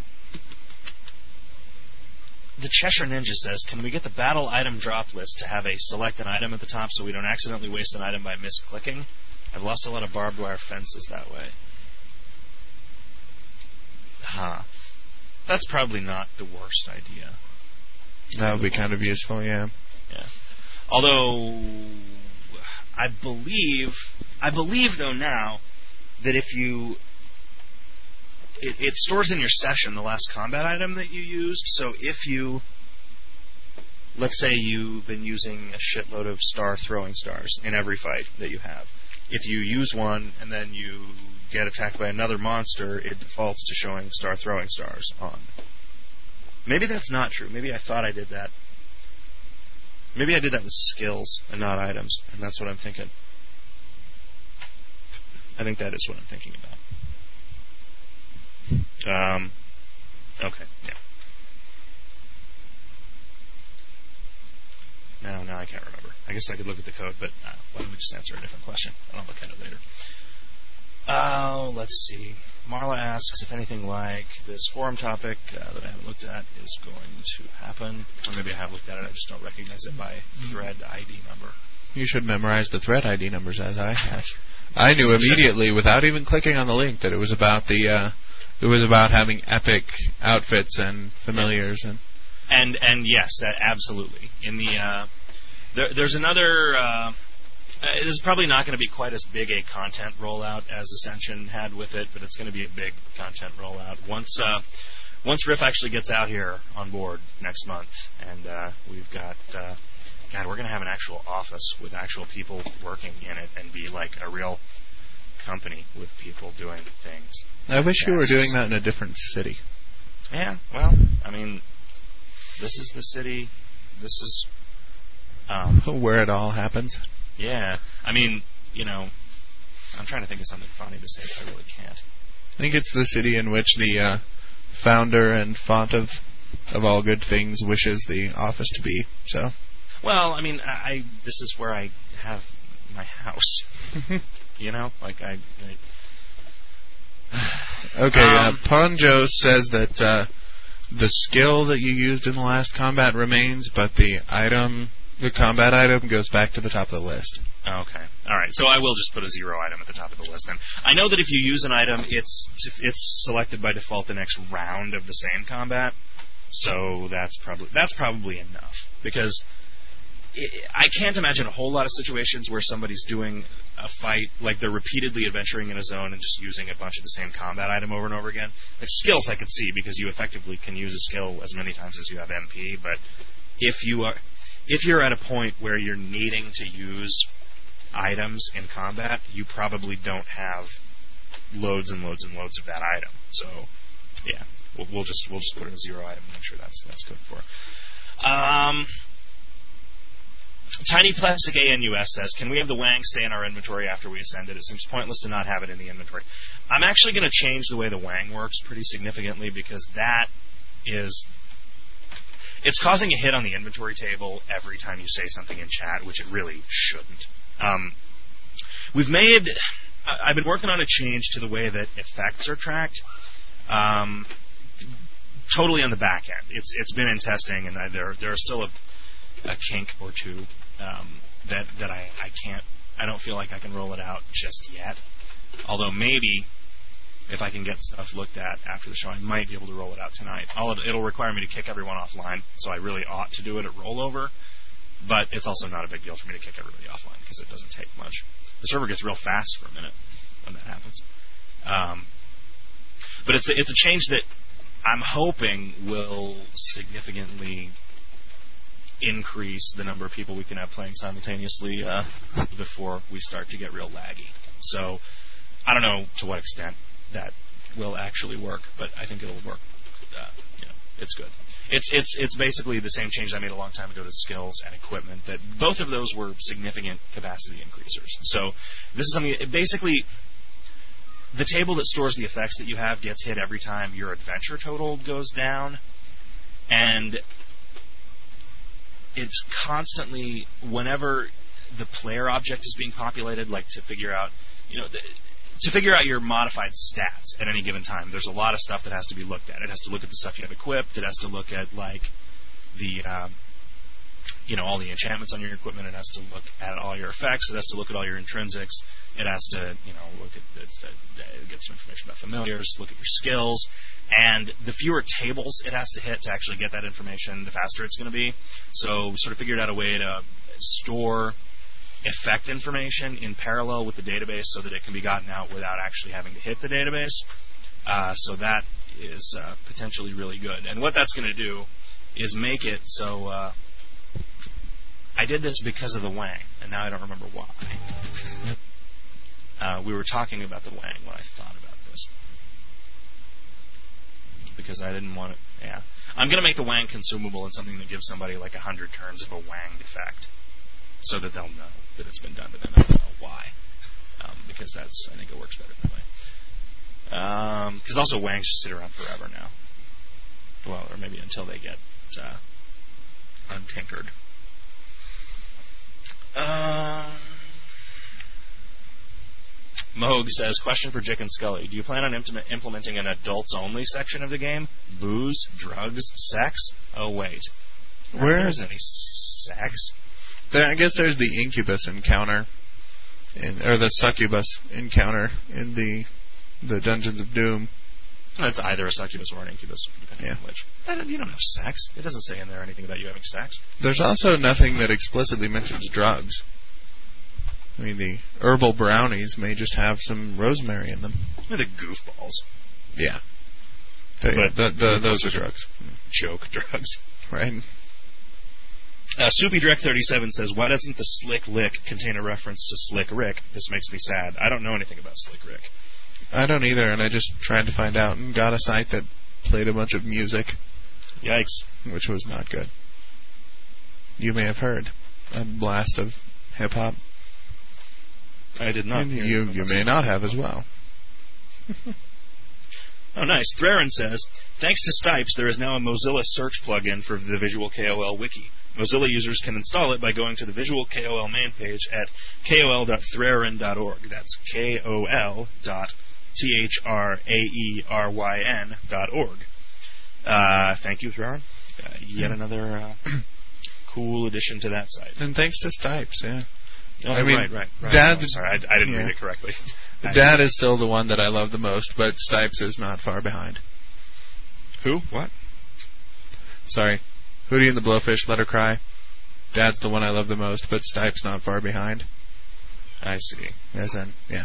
The Cheshire Ninja says, can we get the battle item drop list to have a select an item at the top so we don't accidentally waste an item by misclicking? I've lost a lot of barbed wire fences that way. Huh. That's probably not the worst idea. That would be kind of useful, yeah. Yeah. Although, I believe though now that if you... It stores in your session the last combat item that you used, so if you... Let's say you've been using a shitload of throwing stars in every fight that you have. If you use one and then you get attacked by another monster, it defaults to showing throwing stars on. Maybe that's not true. Maybe I thought I did that. Maybe I did that with skills and not items, and that's what I'm thinking. I think that is what I'm thinking about. Okay, yeah. No, I can't remember. I guess I could look at the code, but why don't we just answer a different question? I'll look at it later. Let's see. Marla asks if anything like this forum topic that I haven't looked at is going to happen. Or maybe I have looked at it, I just don't recognize it by thread ID number. You should memorize the thread ID numbers as I have. I knew immediately, without even clicking on the link, that it was about having epic outfits and familiars and yes, absolutely. In There's another. This is probably not going to be quite as big a content rollout as Ascension had with it, but it's going to be a big content rollout once Riff actually gets out here on board next month, and we've got. God, we're going to have an actual office with actual people working in it and be like a real company with people doing things. I wish you were doing that in a different city. Yeah, well, I mean, this is the city. This is where it all happens. Yeah, I mean, I'm trying to think of something funny to say, but I really can't. I think it's the city in which the founder and font of all good things wishes the office to be. So. Well, I mean, this is where I have my house. Okay, Ponjo says that the skill that you used in the last combat remains, but the combat item goes back to the top of the list. Okay. All right. So I will just put a 0 item at the top of the list then. I know that if you use an item, it's selected by default the next round of the same combat. So that's probably enough, because I can't imagine a whole lot of situations where somebody's doing a fight, like they're repeatedly adventuring in a zone and just using a bunch of the same combat item over and over again. Like skills I could see, because you effectively can use a skill as many times as you have MP, but if you're at a point where you're needing to use items in combat, you probably don't have loads and loads and loads of that item. So, yeah, we'll just put in a 0 item and make sure that's good for. Tiny Plastic ANUS says, can we have the Wang stay in our inventory after we ascend it? It seems pointless to not have it in the inventory. I'm actually going to change the way the Wang works pretty significantly, because it's causing a hit on the inventory table every time you say something in chat, which it really shouldn't. I've been working on a change to the way that effects are tracked, totally on the back end. It's been in testing, and there are still a kink or two that I don't feel like I can roll it out just yet. Although maybe if I can get stuff looked at after the show, I might be able to roll it out tonight. It'll require me to kick everyone offline, so I really ought to do it at rollover. But it's also not a big deal for me to kick everybody offline, because it doesn't take much. The server gets real fast for a minute when that happens. But it's a change that I'm hoping will significantly increase the number of people we can have playing simultaneously before we start to get real laggy. So I don't know to what extent that will actually work, but I think it'll work. It's good. It's basically the same change I made a long time ago to skills and equipment. That both of those were significant capacity increasers. So this is something. Basically, the table that stores the effects that you have gets hit every time your adventure total goes down, and it's constantly, whenever the player object is being populated, like to figure out, your modified stats at any given time. There's a lot of stuff that has to be looked at. It has to look at the stuff you have equipped. It has to look at the all the enchantments on your equipment. It has to look at all your effects. It has to look at all your intrinsics. It has to look at get some information about familiars. Look at your skills. And the fewer tables it has to hit to actually get that information, the faster it's going to be. So we sort of figured out a way to store effect information in parallel with the database so that it can be gotten out without actually having to hit the database. So that is potentially really good. And what that's going to do is make it so I did this because of the Wang, and now I don't remember why. We were talking about the Wang when I thought about this. Because I didn't want it. Yeah. I'm going to make the Wang consumable in something that gives somebody like 100 turns of a Wang effect, so that they'll know that it's been done to them and they'll know why. Because I think it works better that way. Because also Wangs just sit around forever now. Well, or maybe until they get untinkered. Moog says, question for Jick and Scully. Do you plan on implementing an adults-only section of the game? Booze, drugs, sex? Oh, wait. Where is any sex? I guess there's the Incubus encounter, or the Succubus encounter in the Dungeons of Doom. It's either a succubus or an incubus, depending on which. You don't have sex. It doesn't say in there anything about you having sex. There's also nothing that explicitly mentions drugs. I mean, the herbal brownies may just have some rosemary in them. They're the goofballs. Yeah. But those are drugs. Joke drugs. Right. SoupyDrek37 says, why doesn't the Slick Lick contain a reference to Slick Rick? This makes me sad. I don't know anything about Slick Rick. I don't either, and I just tried to find out and got a site that played a bunch of music. Yikes. Which was not good. You may have heard a blast of hip-hop. I did not. You may not have as well. Oh, nice. Threrin says, thanks to Stipes, there is now a Mozilla search plugin for the Visual KOL wiki. Mozilla users can install it by going to the Visual KOL main page at kol.threrin.org. That's kol.threrin.org. Thank you, Threrin. Yet another cool addition to that site. And thanks to Stipes, yeah. Oh, I mean, right. Dad, sorry, I didn't read it correctly. Dad is still the one that I love the most, but Stipes is not far behind. Who? What? Sorry. Hootie and the Blowfish, Let Her Cry. Dad's the one I love the most, but Stipes not far behind. I see. As in, yeah.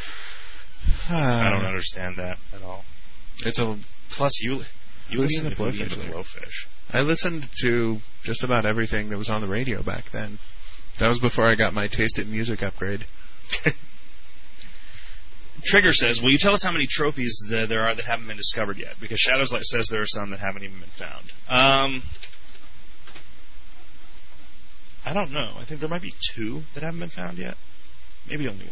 I don't understand that at all. It's a... Plus, you listen to Hootie and the Blowfish. I listened to just about everything that was on the radio back then. That was before I got my Taste It Music upgrade. Trigger says, will you tell us how many trophies there are that haven't been discovered yet? Because Shadows Light says there are some that haven't even been found. I don't know. I think there might be 2 that haven't been found yet. Maybe only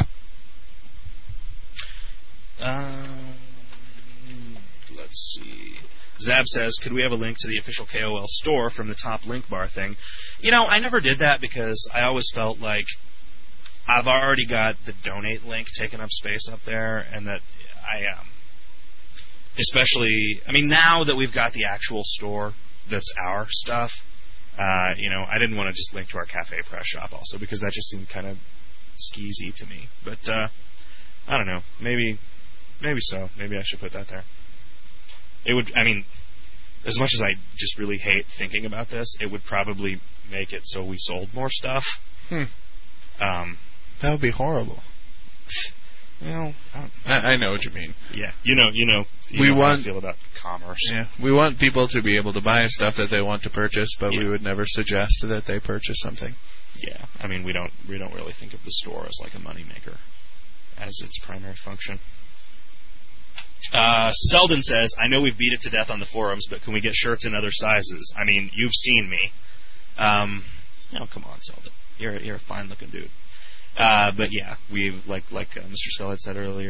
1. Let's see. Zab says, could we have a link to the official KOL store from the top link bar thing? You know, I never did that because I always felt like I've already got the donate link taking up space up there, and that especially, I mean, now that we've got the actual store that's our stuff, I didn't want to just link to our Cafe Press shop also, because that just seemed kind of skeezy to me. But, I don't know. Maybe so. Maybe I should put that there. It would, I mean, as much as I just really hate thinking about this, it would probably make it so we sold more stuff. That would be horrible. Well, I know what you mean. Yeah, you know how I feel about commerce. Yeah, we want people to be able to buy stuff that they want to purchase, but we would never suggest that they purchase something. Yeah, I mean, we don't really think of the store as like a moneymaker as its primary function. Selden says, I know we've beat it to death on the forums, but can we get shirts in other sizes? I mean, you've seen me. Oh, come on, Selden. You're a fine looking dude. But yeah, we've like Mr. Skull had said earlier,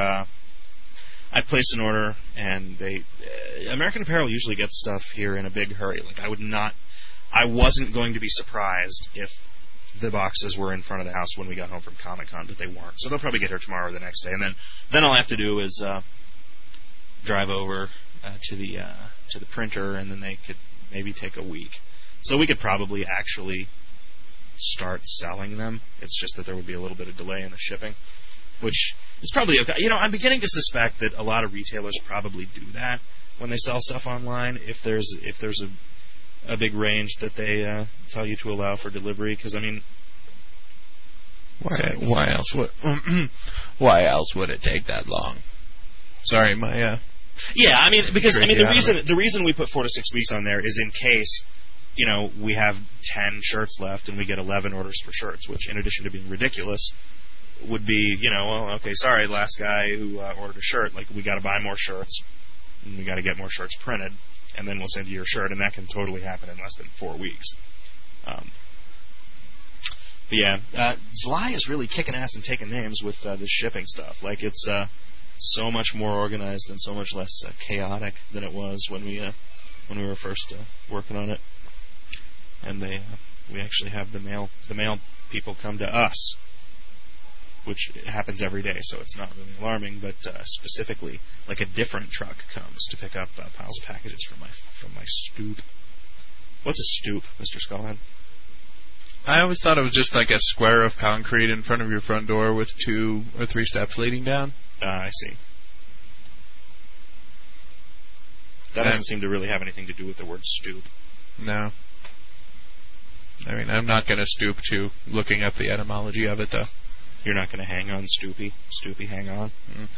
I placed an order, and American Apparel usually gets stuff here in a big hurry. Like I wasn't going to be surprised if the boxes were in front of the house when we got home from Comic-Con, but they weren't. So they'll probably get here tomorrow or the next day, and then all I have to do is drive over to the printer, and then they could maybe take a week. So we could probably actually start selling them. It's just that there would be a little bit of delay in the shipping, which is probably okay. I'm beginning to suspect that a lot of retailers probably do that when they sell stuff online. If there's a big range that they tell you to allow for delivery, because I mean, why else would it take that long? Sorry, my yeah, I mean, because the reason we put 4 to 6 weeks on there is in case we have 10 shirts left and we get 11 orders for shirts, which in addition to being ridiculous would be well, okay, sorry, last guy who ordered a shirt, like we got to buy more shirts and we got to get more shirts printed, and then we'll send you your shirt, and that can totally happen in less than 4 weeks. But yeah, Zly is really kicking ass and taking names with this shipping stuff. Like it's so much more organized and so much less chaotic than it was when we were first working on it. And we actually have the mail people come to us, which happens every day, so it's not really alarming. But specifically, like a different truck comes to pick up piles of packages from my stoop. What's a stoop, Mr. Skullhead? I always thought it was just like a square of concrete in front of your front door with 2 or 3 steps leading down. I see. That doesn't seem to really have anything to do with the word stoop. No. I mean, I'm not going to stoop to looking up the etymology of it, though. You're not going to hang on, Stoopy? Stoopy, hang on?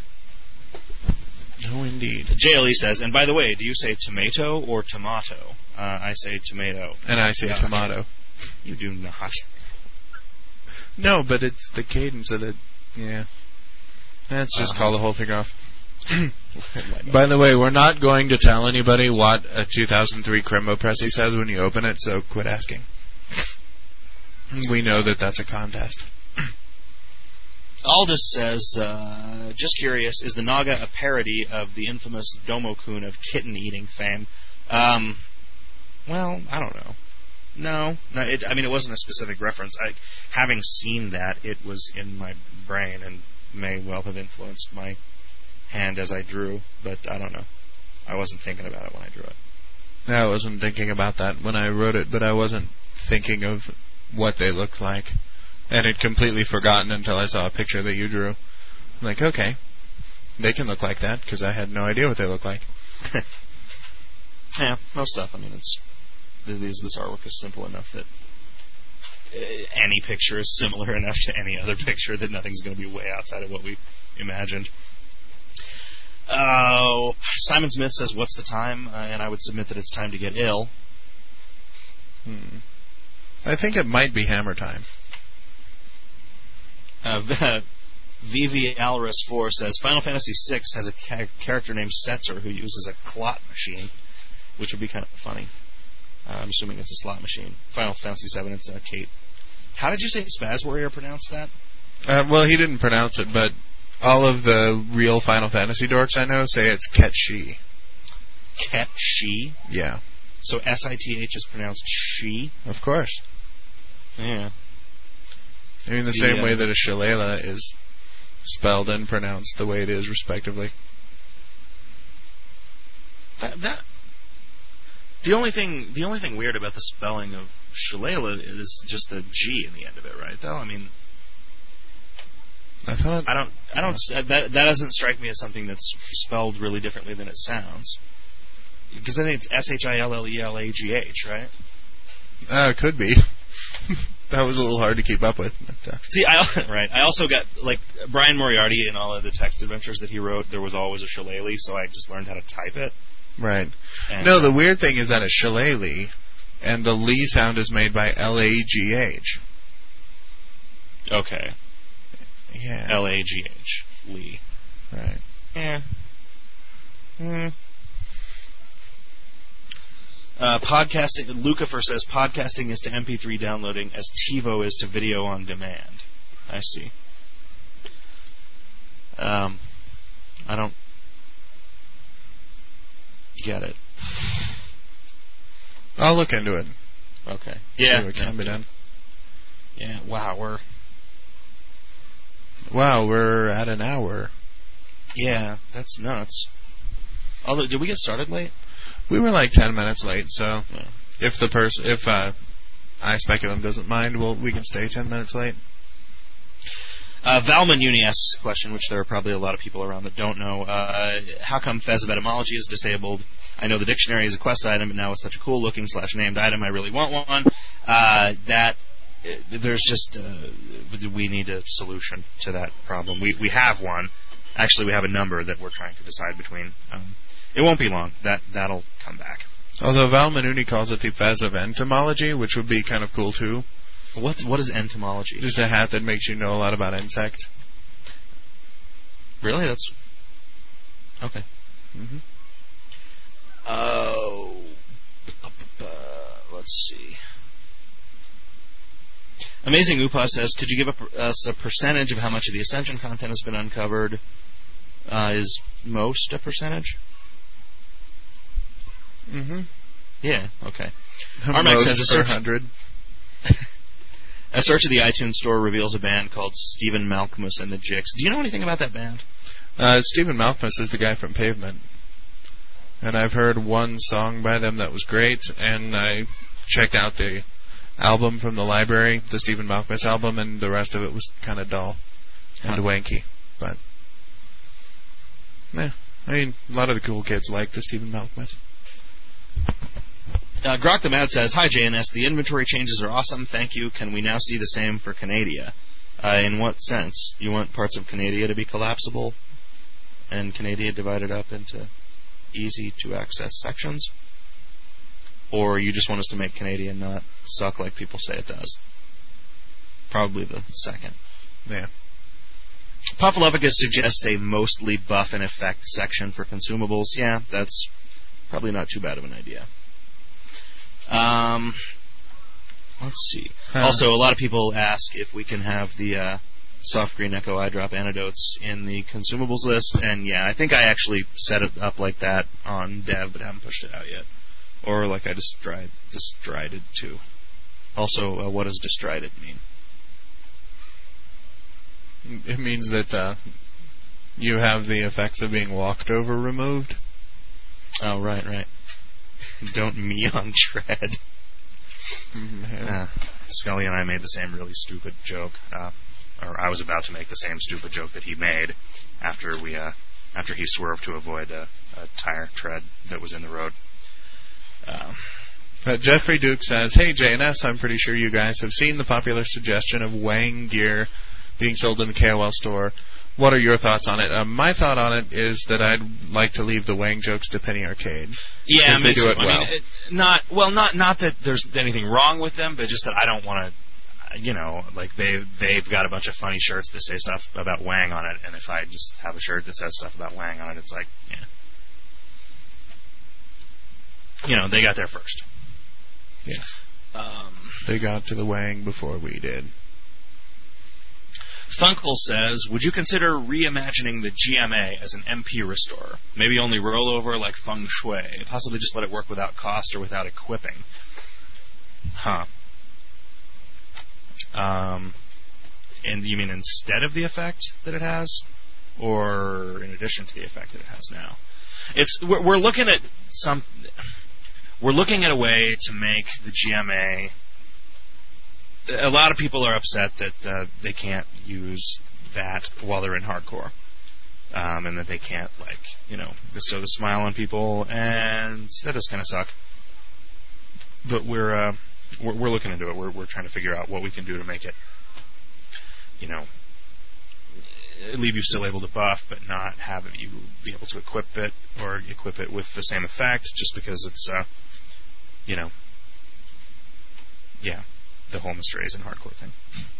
No, indeed. JLE says, and by the way, do you say tomato or tomato? I say tomato. And I say tomato. You do not. No, but it's the cadence of it. Yeah. Let's just call the whole thing off. By the way, we're not going to tell anybody what a 2003 Cremo Pressy says when you open it, so quit asking. We know that that's a contest. Aldous says, just curious, is the Naga a parody of the infamous Domo-kun of kitten-eating fame? Well, I don't know. No, it wasn't a specific reference. Having seen that, it was in my brain and may well have influenced my hand as I drew, but I don't know. I wasn't thinking about it when I drew it. I wasn't thinking about that when I wrote it, but I wasn't thinking of what they looked like. And had completely forgotten until I saw a picture that you drew. I'm like, okay, they can look like that, because I had no idea what they look like. Yeah, most stuff. I mean, this artwork is simple enough that any picture is similar enough to any other picture that nothing's going to be way outside of what we imagined. Simon Smith says, what's the time? And I would submit that it's time to get ill. I think it might be hammer time. VV Alrus 4 says, Final Fantasy VI has a character named Setzer who uses a clot machine, which would be kind of funny. I'm assuming it's a slot machine. Final Fantasy VII, it's Kate. How did you say Spaz Warrior pronounced that? Well, he didn't pronounce it, but all of the real Final Fantasy dorks I know say it's Ketshi. Ketshi? Yeah. So S-I-T-H is pronounced she? Of course. Yeah. I mean, the same way that a shillelagh is spelled and pronounced the way it is, respectively. The only thing weird about the spelling of shillelagh is just the G in the end of it, right? Though, I mean, that doesn't strike me as something that's spelled really differently than it sounds. Because I think it's S-H-I-L-L-E-L-A-G-H, right? It could be. That was a little hard to keep up with. But, See, I also got, like, Brian Moriarty in all of the text adventures that he wrote, there was always a shillelagh, so I just learned how to type it. Right. And, no, the weird thing is that a shillelagh, and the Lee sound is made by L-A-G-H. Okay. Yeah. L-A-G-H. Lee. Right. Yeah. Podcasting, Lucifer says, podcasting is to MP3 downloading as TiVo is to video on demand. I see. I don't get it. I'll look into it. Okay. See what can be done. Yeah, wow, we're at an hour. Yeah, that's nuts. Although, did we get started late? We were like 10 minutes late, so if I Speculum doesn't mind, we can stay 10 minutes late. Valman Uni asks a question, which there are probably a lot of people around that don't know. How come Fez of Etymology is disabled? I know the dictionary is a quest item, but now it's such a cool-looking /named item, I really want one. There's just we need a solution to that problem. We have one. Actually, we have a number that we're trying to decide between. It won't be long. That'll come back. Although Val Manuni calls it the Fez of Entomology, which would be kind of cool too. What is entomology? Just a hat that makes you know a lot about insects. Really? That's okay. Mm-hmm. Let's see. Amazing Upa says, could you give us a percentage of how much of the Ascension content has been uncovered? Is most a percentage? Mm-hmm. Yeah, okay. Armac says a search 100. A search of the iTunes store reveals a band called Stephen Malkmus and the Jicks. Do you know anything about that band? Stephen Malkmus is the guy from Pavement. And I've heard one song by them that was great, and I checked out the album from the library, the Stephen Malkmus album, and the rest of it was kind of dull and wanky. But, I mean, a lot of the cool kids like the Stephen Malkmus. Grok the Mad says, "Hi JNS, the inventory changes are awesome. Thank you. Can we now see the same for Canadia? In what sense? You want parts of Canadia to be collapsible, and Canadia divided up into easy to access sections, or you just want us to make Canadia not suck like people say it does?" Probably the second. Yeah. Puffalophagus suggests a mostly buff and effect section for consumables. Yeah, that's probably not too bad of an idea. Let's see. Also, a lot of people ask if we can have the soft green echo eye drop antidotes in the consumables list, and yeah, I think I actually set it up like that on dev, but haven't pushed it out yet. Or like I destrided too. Also, what does destrided mean? It means that you have the effects of being walked over removed. Oh, right. Don't me on tread. Scully and I made the same really stupid joke, or I was about to make the same stupid joke that he made after he swerved to avoid a tire tread that was in the road. Jeffrey Duke says, "Hey JNS, I'm pretty sure you guys have seen the popular suggestion of Wang gear being sold in the KOL store. What are your thoughts on it?" My thought on it is that I'd like to leave the Wang jokes to Penny Arcade. Yeah, they do it well. I mean, not that there's anything wrong with them, but just that I don't want to, like they've got a bunch of funny shirts that say stuff about Wang on it, and if I just have a shirt that says stuff about Wang on it, it's like, they got there first. Yeah. They got to the Wang before we did. Funkel says, "Would you consider reimagining the GMA as an MP restorer? Maybe only rollover like Feng Shui. Possibly just let it work without cost or without equipping." And you mean instead of the effect that it has, or in addition to the effect that it has now? We're looking at a way to make the GMA. A lot of people are upset that they can't use that while they're in hardcore, and that they can't bestow the smile on people, and that does kind of suck. But we're looking into it. We're trying to figure out what we can do to make it, leave you still able to buff, but not have you be able to equip it or equip it with the same effect, just because it's, the whole Mysteries and hardcore thing.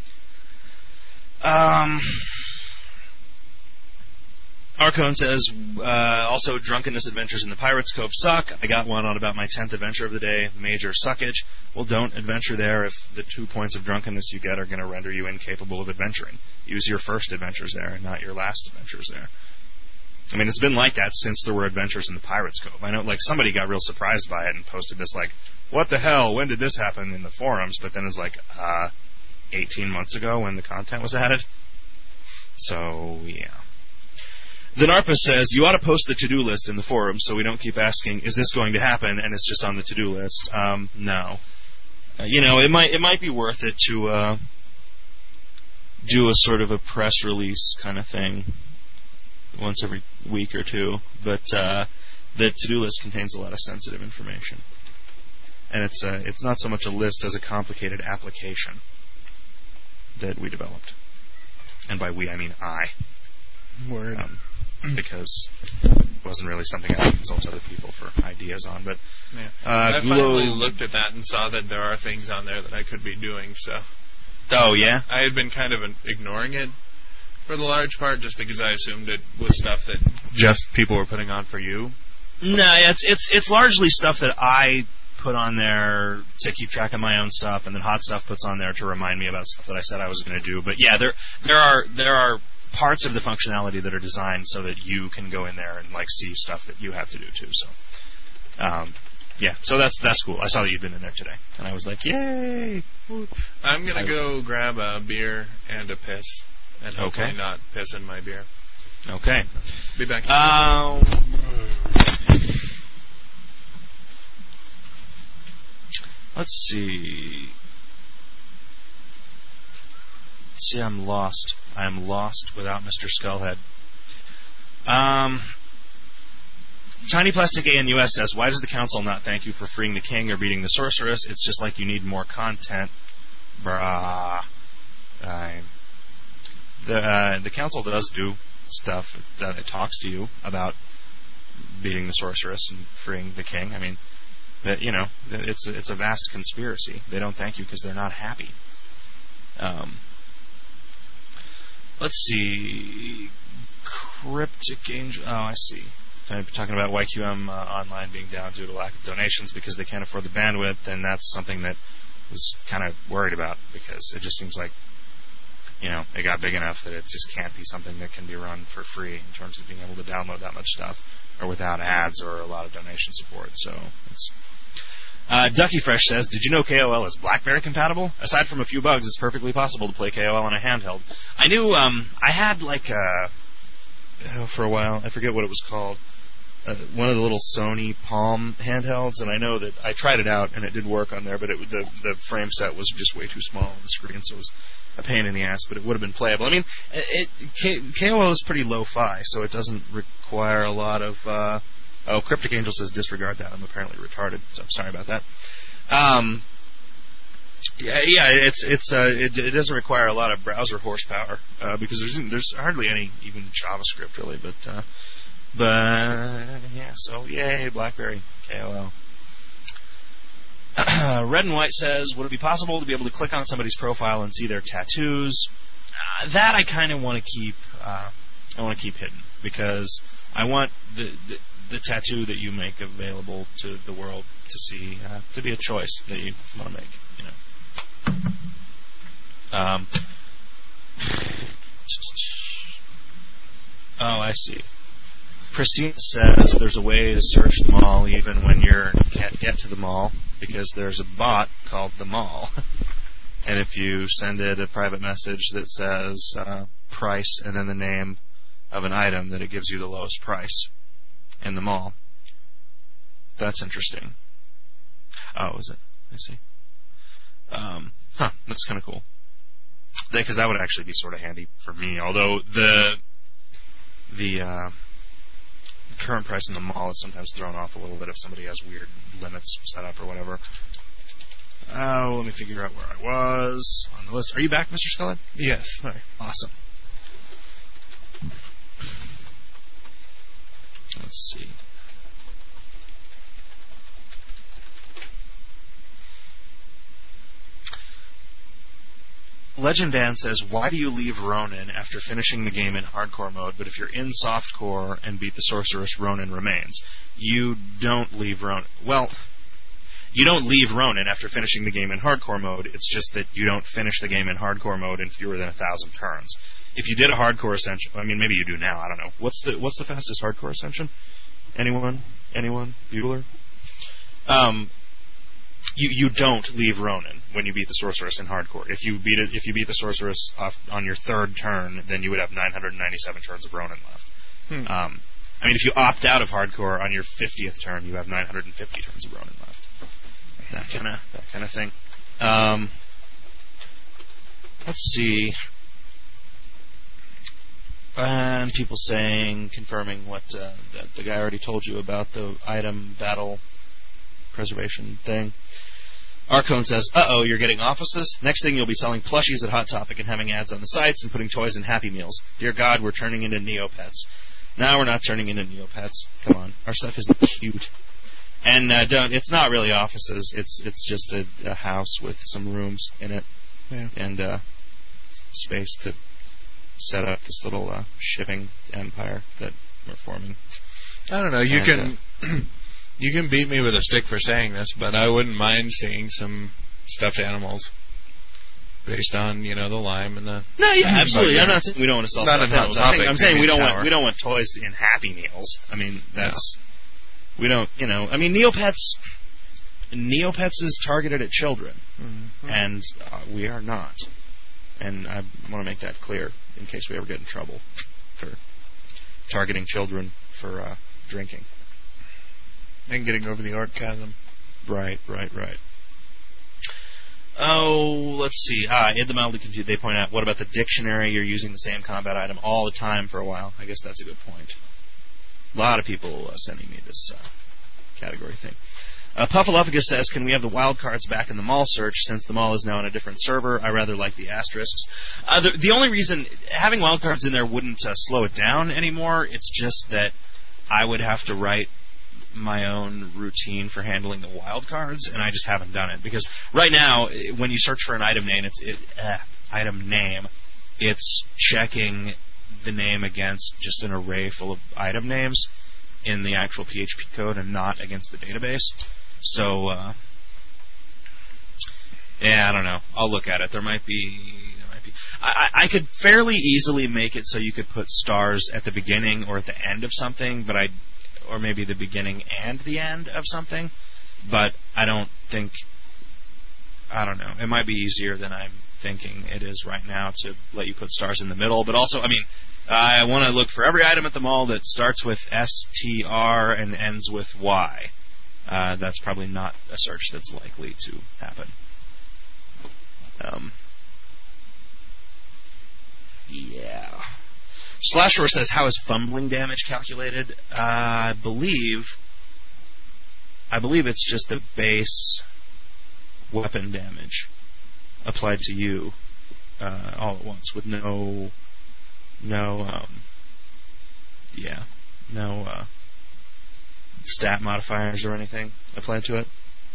Arcone says, also, drunkenness adventures in the Pirates Cove suck. I got one on about my 10th adventure of the day, major suckage. Well, don't adventure there if the 2 points of drunkenness you get are going to render you incapable of adventuring. Use your first adventures there and not your last adventures there. I mean, it's been like that since there were adventures in the Pirates Cove. I know, somebody got real surprised by it and posted this, what the hell, when did this happen in the forums? But then it's 18 months ago when the content was added. So, yeah. Zanarpa says, "You ought to post the to-do list in the forums so we don't keep asking, is this going to happen, and it's just on the to-do list." No. It might be worth it to do a sort of a press release kind of thing once every week or two, but the to-do list contains a lot of sensitive information, and it's not so much a list as a complicated application that we developed, and by we I mean I. Word. Because it wasn't really something I could consult other people for ideas on, but I finally looked at that and saw that there are things on there that I could be doing. So, oh yeah, I had been kind of ignoring it for the large part, just because I assumed it was stuff that just people were putting on for you. No, it's largely stuff that I put on there to keep track of my own stuff, and then Hot Stuff puts on there to remind me about stuff that I said I was going to do. But yeah, there are parts of the functionality that are designed so that you can go in there and see stuff that you have to do too. So, so that's cool. I saw that you'd been in there today, and I was like, yay! I'm gonna go grab a beer and a piss, and hopefully not piss in my beer. Okay. Be back. Let's see. See, I'm lost. I am lost without Mr. Skullhead. Tiny Plastic ANUS says, why does the council not thank you for freeing the king or beating the sorceress? It's just like you need more content. Bruh. The council does do stuff that it talks to you about beating the sorceress and freeing the king. I mean, it's a vast conspiracy. They don't thank you because they're not happy. Let's see. Cryptic Angel. Oh, I see. I'm talking about YQM Online being down due to lack of donations because they can't afford the bandwidth, and that's something that I was kind of worried about because it just seems like, it got big enough that it just can't be something that can be run for free in terms of being able to download that much stuff or without ads or a lot of donation support. So it's. Ducky Fresh says, did you know KOL is BlackBerry compatible? Aside from a few bugs, it's perfectly possible to play KOL on a handheld. I knew, I had for a while, I forget what it was called, one of the little Sony Palm handhelds, and I know that I tried it out and it did work on there, but the frame set was just way too small on the screen, so it was a pain in the ass, but it would have been playable. I mean, KOL is pretty lo-fi, so it doesn't require a lot of... Cryptic Angel says disregard that. I'm apparently retarded, so I'm sorry about that. It doesn't require a lot of browser horsepower because there's hardly any even JavaScript really, but yeah. So yay, BlackBerry KOL. Red and White says, would it be possible to be able to click on somebody's profile and see their tattoos? That I kind of want to keep. I want to keep hidden because I want the tattoo that you make available to the world to see, to be a choice that you want to make, Oh, I see. Christine says there's a way to search the mall even when you can't get to the mall because there's a bot called the mall. And if you send it a private message that says price and then the name of an item, that it gives you the lowest price in the mall. That's interesting. Oh, is it? I see. That's kind of cool. Because that would actually be sort of handy for me. Although the current price in the mall is sometimes thrown off a little bit if somebody has weird limits set up or whatever. Oh, let me figure out where I was on the list. Are you back, Mr. Scullin? Yes. Sorry. Awesome. Let's see. Legend Dan says, why do you leave Ronin after finishing the game in hardcore mode, but if you're in softcore and beat the sorceress, Ronin remains? You don't leave Ronin. Well, you don't leave Ronin after finishing the game in hardcore mode. It's just that you don't finish the game in hardcore mode in fewer than 1,000 turns. If you did a hardcore ascension, I mean, maybe you do now. I don't know. What's the fastest hardcore ascension? Anyone? Bueller? You don't leave Ronin when you beat the sorceress in hardcore. If you beat the sorceress off on your third turn, then you would have 997 turns of Ronin left. I mean, if you opt out of hardcore on your 50th turn, you have 950 turns of Ronin left. That kind of thing. Let's see. And people confirming what that the guy already told you about the item battle preservation thing. Arcone says, uh-oh, you're getting offices? Next thing you'll be selling plushies at Hot Topic and having ads on the sites and putting toys in Happy Meals. Dear God, we're turning into Neopets. No, we're not turning into Neopets. Come on. Our stuff is cute. And it's not really offices. It's just a house with some rooms in it. Yeah. And space to set up this little shipping empire that we're forming. I don't know. You can beat me with a stick for saying this, but I wouldn't mind seeing some stuffed animals based on the lime and the. No, yeah, absolutely. I'm not saying we don't want to sell stuffed animals. I'm saying we don't want toys in Happy Meals. I mean we don't. I mean Neopets is targeted at children, and we are not. And I want to make that clear in case we ever get in trouble for targeting children for drinking. And getting over the orgasm. Right. Oh, let's see. In the mildly confused, they point out, what about the dictionary? You're using the same combat item all the time for a while. I guess that's a good point. A lot of people sending me this category thing. Puffalophagus says, can we have the wildcards back in the mall search since the mall is now on a different server? I rather like the asterisks. The only reason having wildcards in there wouldn't slow it down anymore. It's just that I would have to write my own routine for handling the wildcards, and I just haven't done it. Because right now, when you search for an item name, it's checking the name against just an array full of item names in the actual PHP code and not against the database. So, I don't know. I'll look at it. There might be. I could fairly easily make it so you could put stars at the beginning or at the end of something, or maybe the beginning and the end of something. But I don't know. It might be easier than I'm thinking it is right now to let you put stars in the middle. But also, I want to look for every item at the mall that starts with STR and ends with Y. That's probably not a search that's likely to happen. Yeah. Slashor says, how is fumbling damage calculated? I believe it's just the base weapon damage applied to you all at once with no stat modifiers or anything applied to it.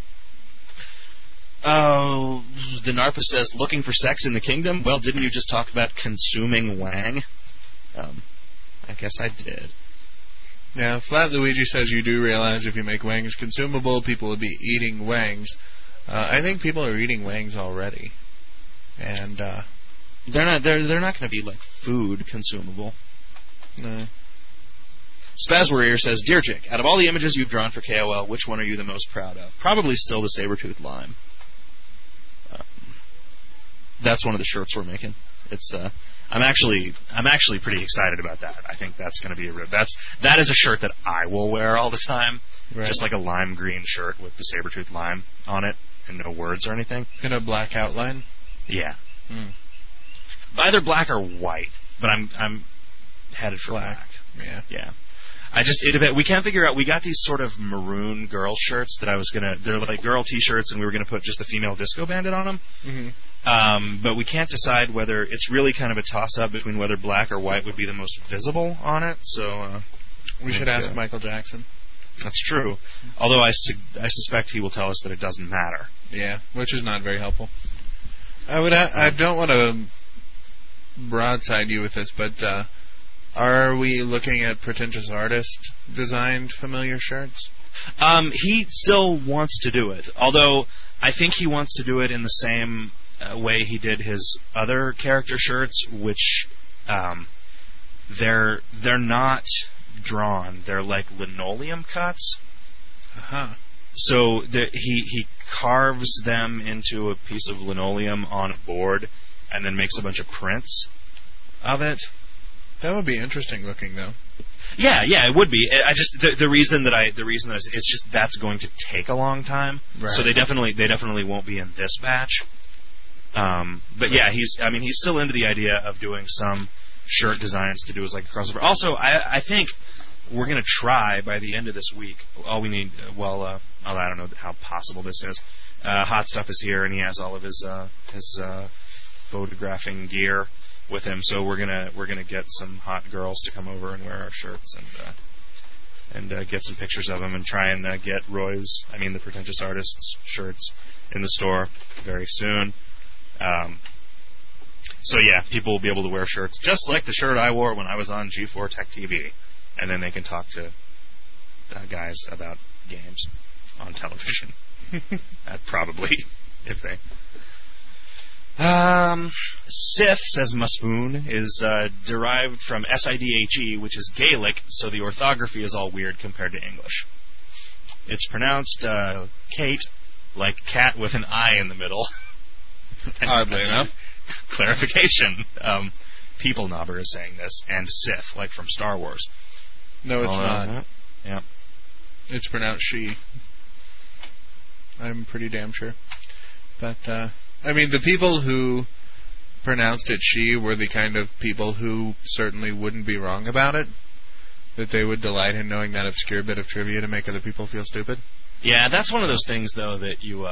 Oh, the Narpa says, looking for sex in the kingdom? Well, didn't you just talk about consuming Wang? I guess I did. Yeah, Flat Luigi says you do realize if you make Wangs consumable, people will be eating Wangs. I think people are eating Wangs already. And they're not going to be like food consumable. No. Spaz Warrior says, Dear Jick, out of all the images you've drawn for KOL, which one are you the most proud of? Probably still the saber-toothed lime. That's one of the shirts we're making. It's I'm actually pretty excited about that. I think that's going to be that is a shirt that I will wear all the time. Right. Just like a lime green shirt with the saber-toothed lime on it and no words or anything. In a black outline? Yeah. Either black or white, but I'm headed for black. Yeah. We can't figure out. We got these sort of maroon girl shirts that they're like girl T-shirts, and we were gonna put just the female Disco Bandit on them. Mm-hmm. But we can't decide whether it's really kind of a toss-up between whether black or white would be the most visible on it. So we should ask Michael Jackson. That's true. Although I suspect he will tell us that it doesn't matter. Yeah, which is not very helpful. I don't want to broadside you with this, but are we looking at Pretentious Artist designed familiar shirts? He still wants to do it, although I think he wants to do it in the same way he did his other character shirts, which they're not drawn; they're like linoleum cuts. So he carves them into a piece of linoleum on a board, and then makes a bunch of prints of it. That would be interesting looking, though. Yeah, it would be. I just the reason that it's just that's going to take a long time. Right. So they definitely won't be in this batch. But yeah, he's still into the idea of doing some shirt designs to do as like a crossover. Also, I think we're going to try by the end of this week. All we need, I don't know how possible this is. Hot Stuff is here, and he has all of his photographing gear with him. So we're gonna get some hot girls to come over and wear our shirts and get some pictures of them and try and get the Pretentious Artists shirts in the store very soon. So yeah, people will be able to wear shirts just like the shirt I wore when I was on G4 Tech TV, and then they can talk to guys about games on television. Probably, if they. Sith says Muspoon is derived from SIDHE, which is Gaelic, so the orthography is all weird compared to English. It's pronounced Kate, like cat with an I in the middle. Oddly enough. Clarification. People Knobber is saying this, and Sith, like from Star Wars. No, it's not. Yeah. It's pronounced she. I'm pretty damn sure. But, the people who pronounced it she were the kind of people who certainly wouldn't be wrong about it. that they would delight in knowing that obscure bit of trivia to make other people feel stupid. Yeah, that's one of those things, though, that you,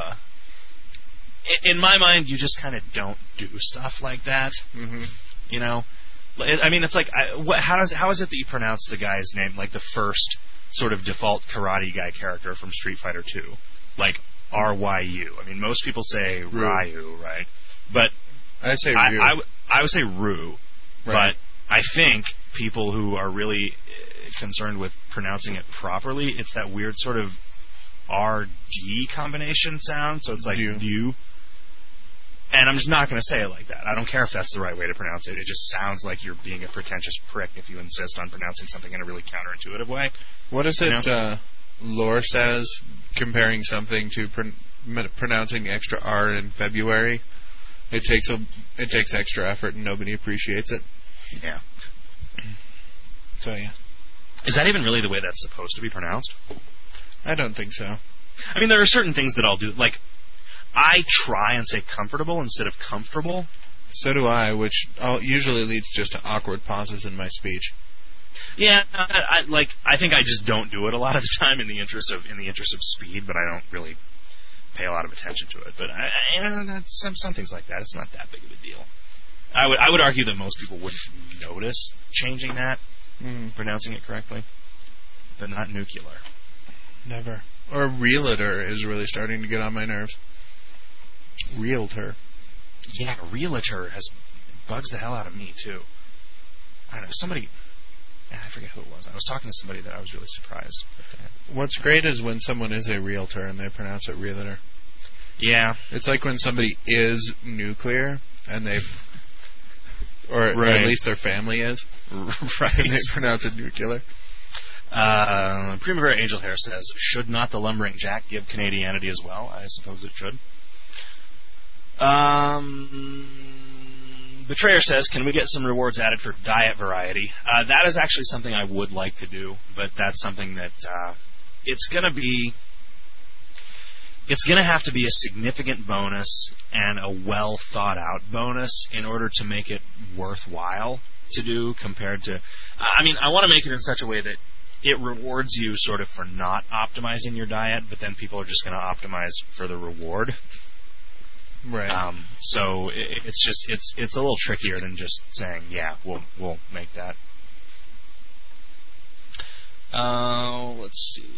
in my mind, you just kind of don't do stuff like that. Mm-hmm. You know? I mean, it's like, how is it that you pronounce the guy's name, like the first sort of default karate guy character from Street Fighter 2? Like, R-Y-U. I mean, most people say Ryu, right? But I say Ryu. I would say Ryu. Right. But I think people who are really concerned with pronouncing it properly, it's that weird sort of R-D combination sound, so it's like you. And I'm just not going to say it like that. I don't care if that's the right way to pronounce it. It just sounds like you're being a pretentious prick if you insist on pronouncing something in a really counterintuitive way. What is it lore says, comparing something to pronouncing the extra R in February? It takes extra effort and nobody appreciates it. Yeah. So, yeah. Is that even really the way that's supposed to be pronounced? I don't think so. I mean, there are certain things that I'll do. Like, I try and say comfortable instead of comfortable. So do I, which usually leads just to awkward pauses in my speech. Yeah, I think I just don't do it a lot of the time in the interest of speed, but I don't really pay a lot of attention to it. But some things like that, it's not that big of a deal. I would argue that most people wouldn't notice changing that, pronouncing it correctly, but not nuclear. Never. Or realtor is really starting to get on my nerves. Realtor. Yeah, realtor bugs the hell out of me too. I don't know, I forget who it was. I was talking to somebody that I was really surprised with that. What's great is when someone is a realtor and they pronounce it realtor. Yeah. It's like when somebody is nuclear and they've... Or right. at least their family is. Right. And they pronounce it nuclear. Primavera Angel Hair says, should not the Lumbering Jack give Canadianity as well? I suppose it should. Betrayer says, can we get some rewards added for diet variety? That is actually something I would like to do, but that's something that it's going to have to be a significant bonus and a well thought out bonus in order to make it worthwhile to do compared to... I want to make it in such a way that it rewards you sort of for not optimizing your diet, but then people are just going to optimize for the reward. Right. So it's a little trickier than just saying, yeah, we'll make that. Let's see.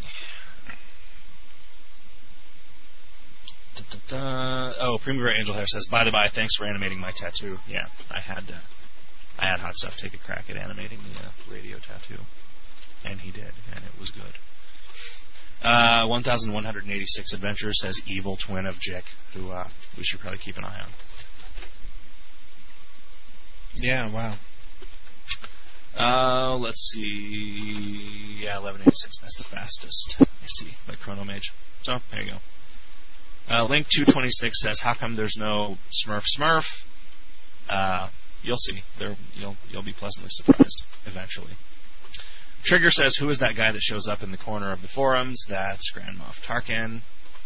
Primavera Angel Hair says, by the by, thanks for animating my tattoo. Yeah, I had Hot Stuff take a crack at animating the radio tattoo, and he did, and it was good. 1186 Adventures says evil twin of Jick, who we should probably keep an eye on. Yeah, wow. Let's see. Yeah, 1186. That's the fastest. I see, by Chronomage. So, there you go. Link 226 says, how come there's no Smurf? You'll see. You'll be pleasantly surprised eventually. Trigger says, who is that guy that shows up in the corner of the forums? That's Grand Moff Tarkin.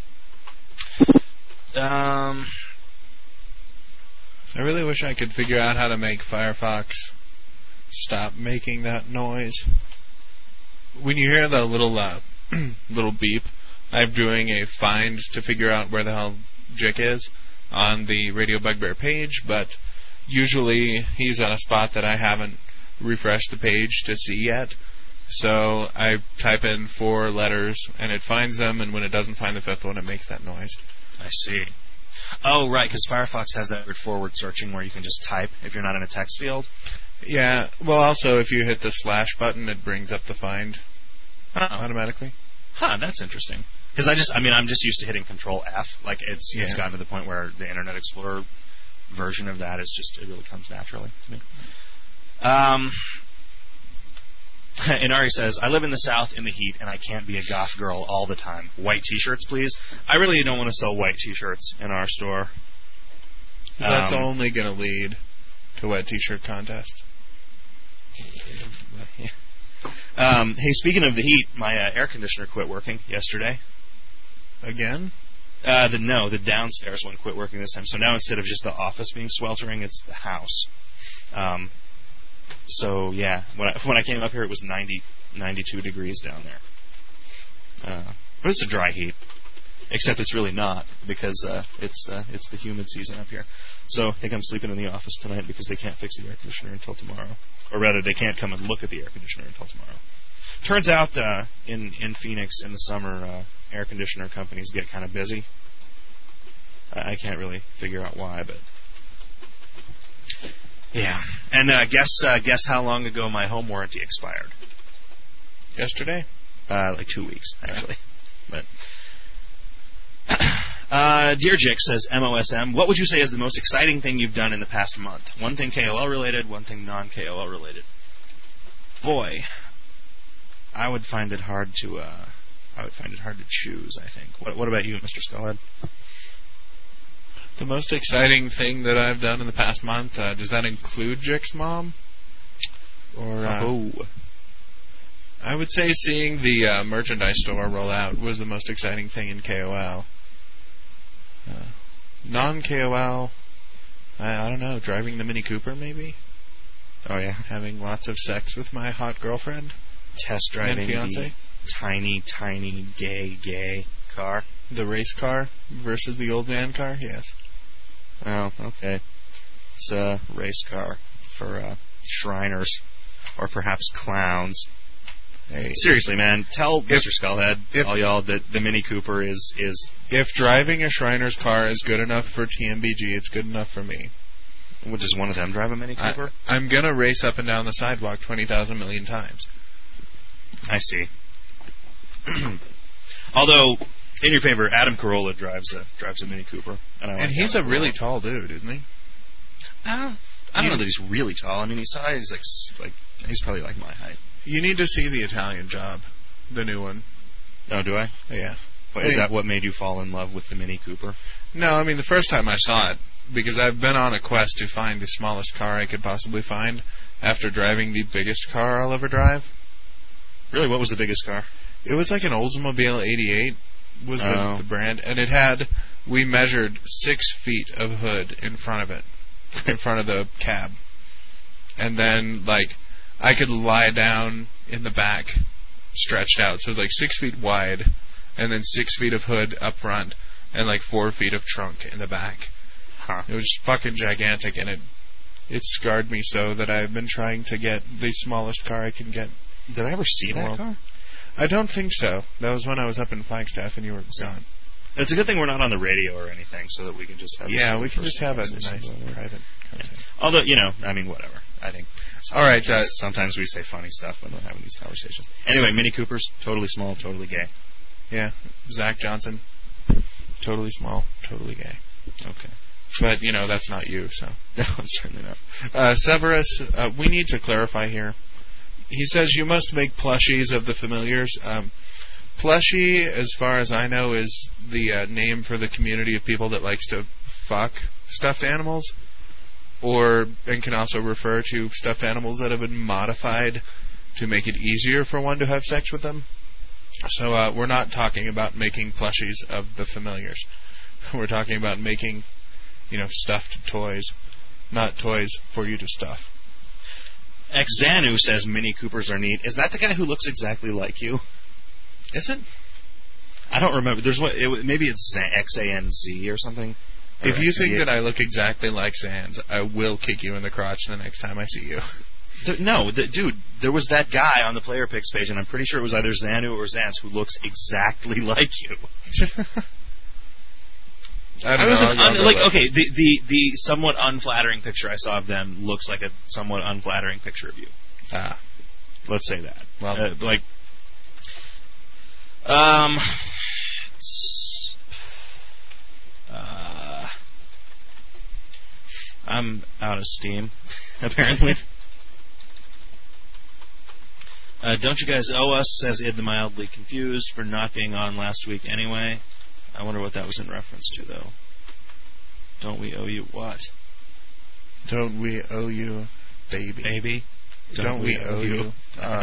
I really wish I could figure out how to make Firefox stop making that noise. When you hear the little beep, I'm doing a find to figure out where the hell Jick is on the Radio Bugbear page, but usually he's on a spot that I haven't refreshed the page to see yet. So I type in 4 letters, and it finds them, and when it doesn't find the 5th one, it makes that noise. I see. Oh, right, because Firefox has that forward searching where you can just type if you're not in a text field. Yeah, well, also, if you hit the / button, it brings up the find automatically. Huh, that's interesting. Because I'm just used to hitting Control F. Like, it's gotten to the point where the Internet Explorer version of that is just, it really comes naturally to me. Inari says, I live in the South in the heat, and I can't be a goth girl all the time. White T-shirts, please. I really don't want to sell white T-shirts in our store. That's only going to lead to wet T-shirt contests. Hey, speaking of the heat, my air conditioner quit working yesterday. Again? The downstairs one quit working this time. So now instead of just the office being sweltering, it's the house. So yeah, when I came up here, it was 92 degrees down there. But it's a dry heat, except it's really not because it's the humid season up here. So I think I'm sleeping in the office tonight because they can't fix the air conditioner until tomorrow, or rather, they can't come and look at the air conditioner until tomorrow. Turns out in Phoenix in the summer, air conditioner companies get kind of busy. I can't really figure out why, but yeah. And guess how long ago my home warranty expired? Yesterday? Like 2 weeks, actually. But Dear Jick says, MOSM, what would you say is the most exciting thing you've done in the past month? One thing KOL related, one thing non-KOL related. Boy, I would find it hard to choose, I think. What about you, Mr. Skullhead? The most exciting thing that I've done in the past month, does that include Jick's mom? Or I would say seeing the merchandise store roll out was the most exciting thing in KOL. Non-KOL, I don't know, driving the Mini Cooper maybe? Oh yeah. Having lots of sex with my hot girlfriend. Test driving the tiny, gay car. The race car versus the old man car, yes. Oh, okay. It's a race car for Shriners, or perhaps clowns. Hey, seriously, man, tell Mr. Skullhead, all y'all, that the Mini Cooper is... If driving a Shriner's car is good enough for TMBG, it's good enough for me. Well, does one of them drive a Mini Cooper? I'm going to race up and down the sidewalk 20,000 million times. I see. Although, in your favor, Adam Carolla drives a Mini Cooper. And he's a really tall dude, isn't he? I don't know that he's really tall. I mean, he's probably like my height. You need to see the Italian Job, the new one. Oh, do I? Yeah. Is that what made you fall in love with the Mini Cooper? No, I mean, the first time I saw it, because I've been on a quest to find the smallest car I could possibly find after driving the biggest car I'll ever drive. Really? What was the biggest car? It was like an Oldsmobile 88 was the brand, and we measured 6 feet of hood in front of it, in front of the cab. And then, I could lie down in the back, stretched out. So it was 6 feet wide, and then 6 feet of hood up front, and 4 feet of trunk in the back. Huh. It was fucking gigantic, and it scarred me so that I've been trying to get the smallest car I can get. Did I ever see that car? I don't think so. That was when I was up in Flagstaff and you were gone. It's a good thing we're not on the radio or anything, so that we can just have... Yeah, we can just have a nice private conversation. Although, whatever. I think... All right. Sometimes we say funny stuff when we're having these conversations. Anyway, Mini Coopers, totally small, totally gay. Yeah. Zach Johnson, totally small, totally gay. Okay. But, that's not you, so... No, certainly not. Severus, we need to clarify here. He says you must make plushies of the familiars. Plushie, as far as I know, is the name for the community of people that likes to fuck stuffed animals, and can also refer to stuffed animals that have been modified to make it easier for one to have sex with them. So we're not talking about making plushies of the familiars. We're talking about making, stuffed toys, not toys for you to stuff. Xanu says Mini Coopers are neat. Is that the guy who looks exactly like you? Is it? I don't remember. Maybe it's XANZ or something. If you think that I look exactly like Sans, I will kick you in the crotch the next time I see you. Dude, there was that guy on the Player Picks page, and I'm pretty sure it was either Xanu or Zance who looks exactly like you. I don't know. Okay, the somewhat unflattering picture I saw of them looks like a somewhat unflattering picture of you. Let's say that. Well, I'm out of steam, apparently. Don't you guys owe us, says Id the Mildly Confused, for not being on last week anyway? I wonder what that was in reference to, though. Don't we owe you what? Don't we owe you, baby? Baby? Don't we owe you?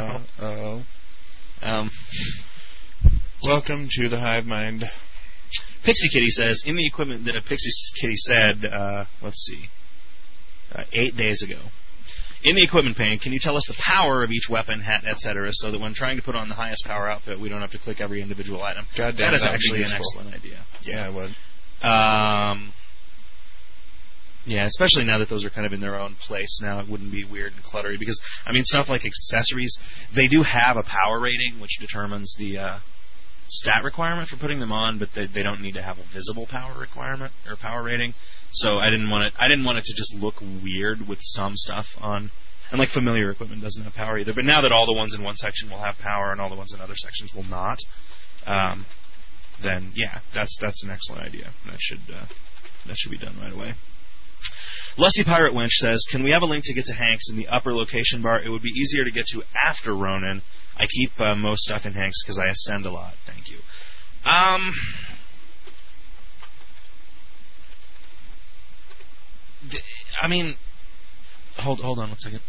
Welcome to the Hive Mind. Pixie Kitty says, in the equipment that Pixie Kitty said, 8 days ago, In the equipment pane, can you tell us the power of each weapon, hat, etc., so that when trying to put on the highest power outfit, we don't have to click every individual item? Goddamn, that is actually an excellent idea. Yeah, it would. Yeah, especially now that those are kind of in their own place now, it wouldn't be weird and cluttery because, I mean, stuff like accessories, they do have a power rating which determines the stat requirement for putting them on, but they don't need to have a visible power requirement or power rating. So I didn't want it to just look weird with some stuff on, and like familiar equipment doesn't have power either. But now that all the ones in one section will have power and all the ones in other sections will not, then yeah, that's an excellent idea. That should be done right away. Lusty Pirate Wench says, can we have a link to get to Hank's in the upper location bar? It would be easier to get to after Ronin. I keep most stuff in Hank's because I ascend a lot. Thank you. I mean, hold on 1 second.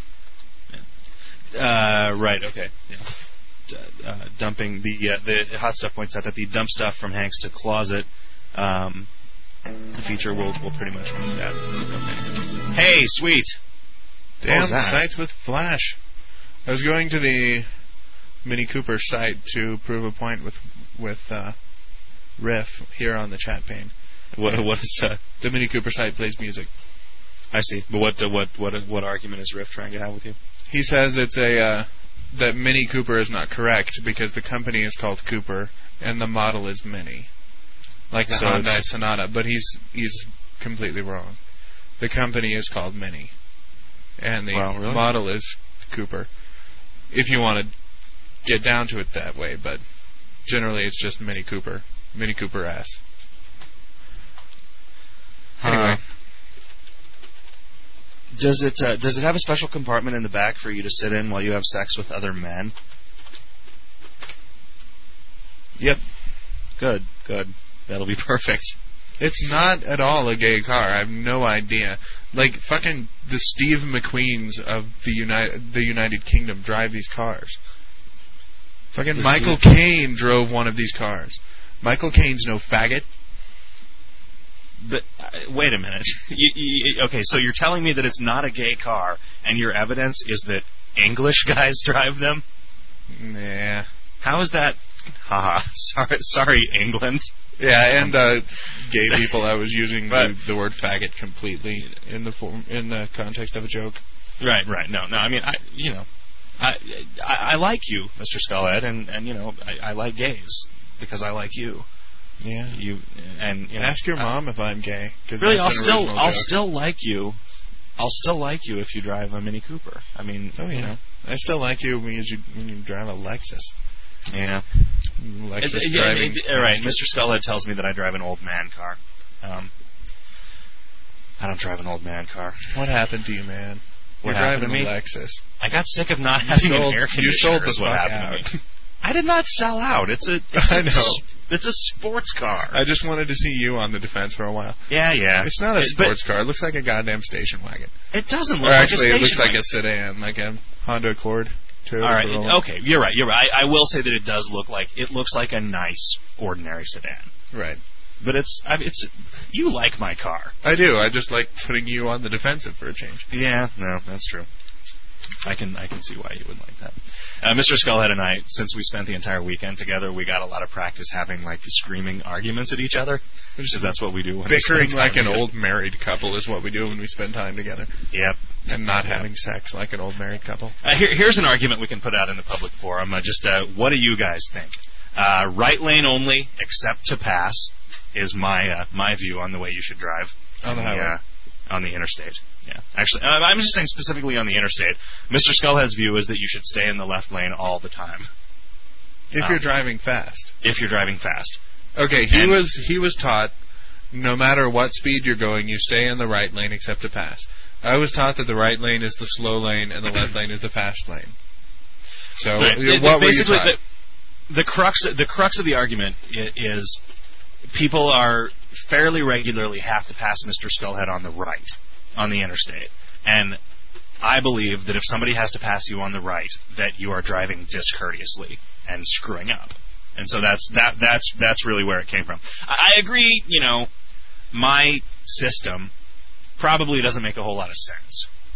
Yeah. Right. Okay. Yeah. Dumping the hot stuff points out that the dump stuff from Hank's to closet feature will pretty much do that. Okay. Hey, sweet. Damn, sites with flash. I was going to the Mini Cooper site to prove a point with Riff here on the chat pane. What is the Mini Cooper site plays music. I see. But what argument is Riff trying to have with you? He says it's that Mini Cooper is not correct because the company is called Cooper and the model is Mini, like the Hyundai Sonata. But he's completely wrong. The company is called Mini, and the model is Cooper. If you want to get down to it that way, but generally it's just Mini Cooper S. Anyway, does it have a special compartment in the back for you to sit in while you have sex with other men? Yep. Good. That'll be perfect. It's not at all a gay car. I have no idea. Like fucking the Steve McQueens of the United Kingdom drive these cars. Fucking Michael Caine drove one of these cars. Michael Caine's no faggot. But wait a minute. Okay, so you're telling me that it's not a gay car, and your evidence is that English guys drive them? Yeah. How is that? Haha. Sorry, England. Yeah, and gay people. I was using the word faggot completely in the context of a joke. Right. No. I mean, I like you, Mr. Skullhead, and I like gays because I like you. Yeah. Ask your mom if I'm gay. Really, I'll still like you. I'll still like you if you drive a Mini Cooper. I mean, I still like you when you drive a Lexus. Yeah. Lexus driving. Right. Mr. Skullhead tells me that I drive an old man car. I don't drive an old man car. What happened to you, man? You're driving a Lexus. I got sick of not having an air conditioner. You sold is what happened to me. I did not sell out. I know. It's a sports car. I just wanted to see you on the defense for a while. Yeah. It's not a sports car. It looks like a goddamn station wagon. It doesn't look like a station wagon. Actually, it looks like a sedan, like a Honda Accord. All right. Okay, you're right. I will say that it looks like a nice, ordinary sedan. Right. But you like my car. I do. I just like putting you on the defensive for a change. Yeah, no, that's true. I can see why you would like that. Mr. Skullhead and I, since we spent the entire weekend together, we got a lot of practice having like screaming arguments at each other, because that's what we do when bickering we like an old married couple is what we do when we spend time together. Yep. And not having sex like an old married couple. Here's an argument we can put out in the public forum. What do you guys think? Right lane only, except to pass, is my view on the way you should drive on the highway. On the interstate. Yeah. Actually, I'm just saying specifically on the interstate. Mr. Skullhead's view is that you should stay in the left lane all the time. If you're driving fast. If you're driving fast. Okay, he was taught no matter what speed you're going, you stay in the right lane except to pass. I was taught that the right lane is the slow lane and the left lane is the fast lane. So what were you taught? The crux of the argument is people are fairly regularly have to pass Mr. Skullhead on the right, on the interstate. And I believe that if somebody has to pass you on the right, that you are driving discourteously and screwing up. And so that's really where it came from. I agree, my system probably doesn't make a whole lot of sense.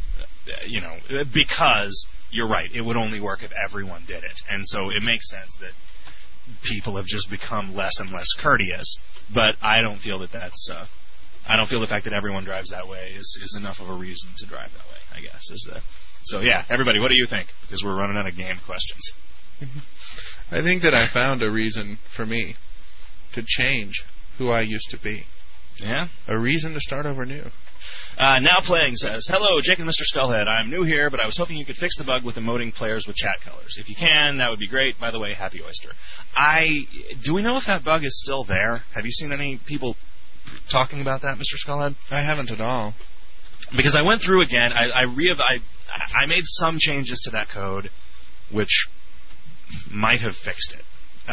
because you're right, it would only work if everyone did it. And so it makes sense that people have just become less and less courteous. But I don't feel that I don't feel the fact that everyone drives that way is enough of a reason to drive that way, I guess. So yeah, everybody, what do you think? Because we're running out of game questions. I think that I found a reason for me to change who I used to be. Yeah? A reason to start over new. Now Playing says, hello, Jake and Mr. Skullhead. I'm new here, but I was hoping you could fix the bug with emoting players with chat colors. If you can, that would be great. By the way, happy Oyster. Do we know if that bug is still there? Have you seen any people talking about that, Mr. Skullhead? I haven't at all. Because I went through again. I made some changes to that code, which might have fixed it.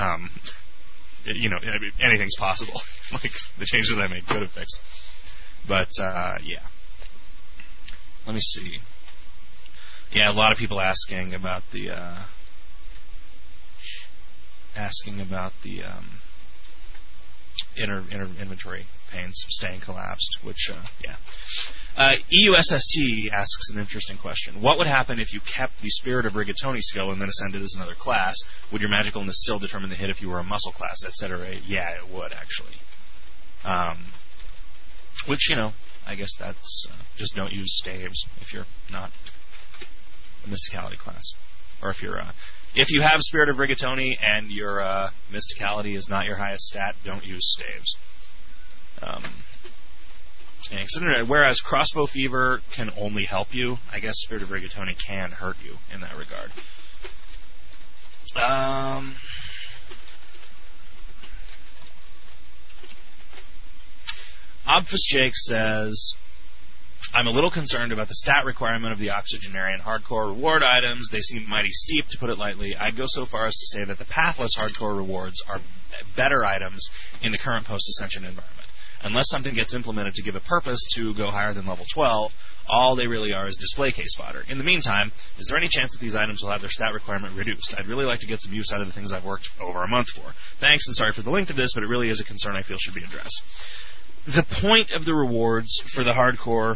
Anything's possible. Like, the changes that I made could have fixed it. But, yeah. Let me see. Yeah, a lot of people asking about the inventory panes staying collapsed, which, yeah. EUSST asks an interesting question. What would happen if you kept the Spirit of Rigatoni skill and then ascended as another class? Would your magicalness still determine the hit if you were a muscle class, etc.? Yeah, it would, actually. Which, I guess that's just don't use staves if you're not a mysticality class. Or if you have Spirit of Rigatoni and your mysticality is not your highest stat, don't use staves. Whereas Crossbow Fever can only help you, I guess Spirit of Rigatoni can hurt you in that regard. Obfus Jake says, I'm a little concerned about the stat requirement of the Oxygenarian hardcore reward items. They seem mighty steep, to put it lightly. I'd go so far as to say that the pathless hardcore rewards are better items in the current post-ascension environment. Unless something gets implemented to give a purpose to go higher than level 12, all they really are is display case fodder. In the meantime, is there any chance that these items will have their stat requirement reduced? I'd really like to get some use out of the things I've worked over a month for. Thanks, and sorry for the length of this, but it really is a concern I feel should be addressed. The point of the rewards for the hardcore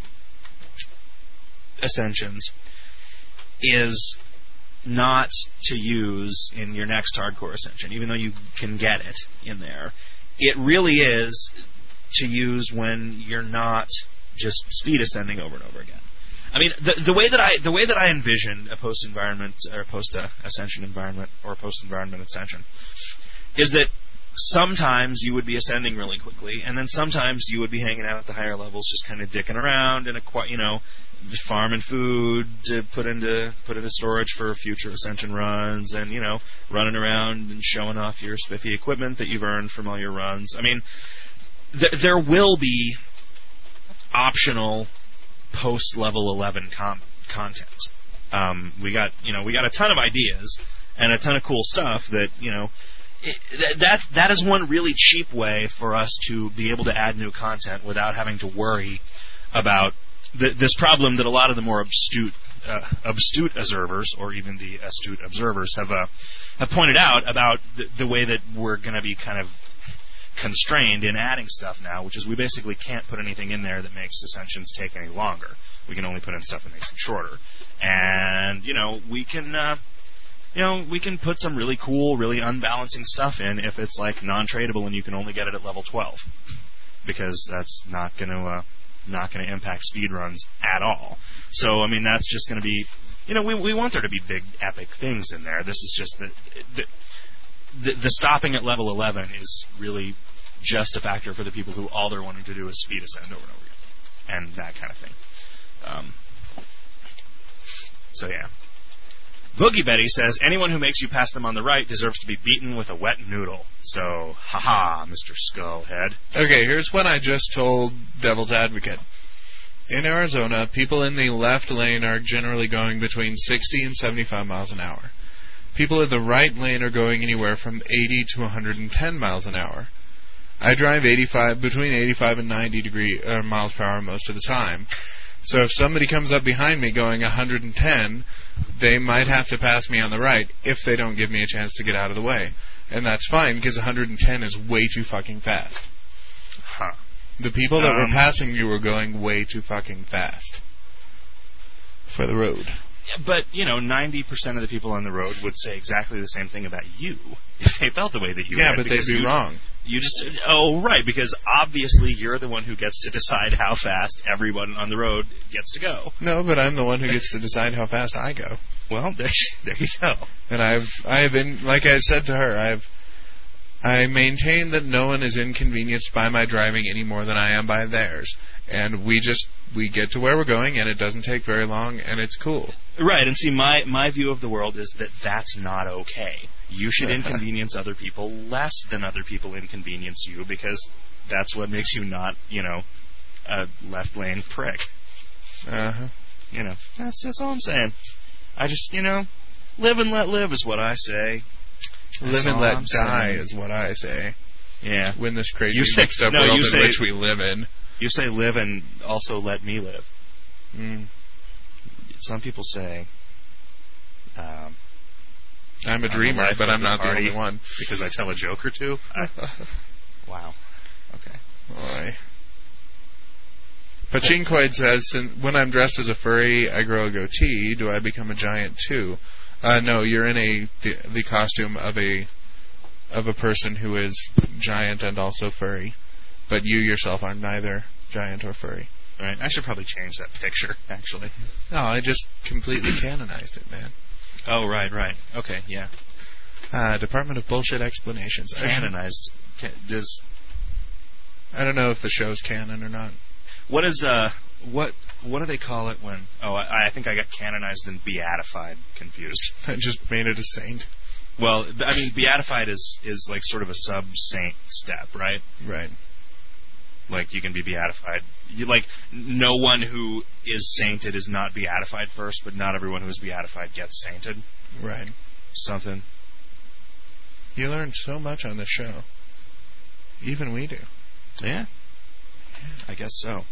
ascensions is not to use in your next hardcore ascension, even though you can get it in there. It really is to use when you're not just speed ascending over and over again. I mean, the way that I envision a post-environment or post-ascension environment or post-environment ascension is that sometimes you would be ascending really quickly, and then sometimes you would be hanging out at the higher levels, just kind of dicking around and farming food to put into storage for future ascension runs, and running around and showing off your spiffy equipment that you've earned from all your runs. I mean, there will be optional post level 11 content. We got a ton of ideas and a ton of cool stuff that that is one really cheap way for us to be able to add new content without having to worry about this problem that a lot of the more obtuse observers, or even the astute observers, have pointed out about the way that we're going to be kind of constrained in adding stuff now, which is we basically can't put anything in there that makes ascensions take any longer. We can only put in stuff that makes them shorter. And, we can put some really cool, really unbalancing stuff in if it's like non-tradable and you can only get it at level 12, because that's not going to impact speed runs at all. So I mean, that's just going to be, we want there to be big epic things in there. This is just the stopping at level 11 is really just a factor for the people who all they're wanting to do is speed ascend over and over again, and that kind of thing. So yeah. Boogie Betty says, anyone who makes you pass them on the right deserves to be beaten with a wet noodle. So, haha, Mr. Skullhead. Okay, here's what I just told Devil's Advocate. In Arizona, people in the left lane are generally going between 60 and 75 miles an hour. People in the right lane are going anywhere from 80 to 110 miles an hour. I drive between 85 and 90 miles per hour most of the time. So if somebody comes up behind me going 110, they might have to pass me on the right if they don't give me a chance to get out of the way. And that's fine, because 110 is way too fucking fast. Huh. The people that were passing you were going way too fucking fast. for the road. But, 90% of the people on the road would say exactly the same thing about you if they felt the way that you Yeah, would. but they'd be wrong. Right, because obviously you're the one who gets to decide how fast everyone on the road gets to go. No, but I'm the one who gets to decide how fast I go. Well, there you go. And I have been, like I said to her, I maintain that no one is inconvenienced by my driving any more than I am by theirs. And we get to where we're going, and it doesn't take very long, and it's cool. Right, and see, my view of the world is that that's not okay. You should inconvenience other people less than other people inconvenience you, because that's what makes you not, a left lane prick. Uh-huh. That's all I'm saying. I just, live and let live is what I say. Live and let die is what I say. Yeah. When this crazy mixed up world in which we live in. You say live and also let me live. Mm. Some people say... I'm a dreamer, but I'm not the only one. Because I tell a joke or two? Wow. Okay. Boy. Pachinkoid says, when I'm dressed as a furry, I grow a goatee. Do I become a giant too? No, you're in the costume of a person who is giant and also furry. But you yourself are neither giant or furry. Right. I should probably change that picture, actually. No, I just completely canonized it, man. Oh, right. Okay, yeah. Department of Bullshit Explanations. Canonized. I don't know if the show's canon or not. What is what do they call it when? Oh, I think I got canonized and beatified confused. I just made it a saint. Well, I mean, beatified is like sort of a sub-saint step, right? Right. Like, you can be beatified. No one who is sainted is not beatified first, but not everyone who is beatified gets sainted. Right. Something. You learn so much on this show. Even we do. Yeah. I guess so.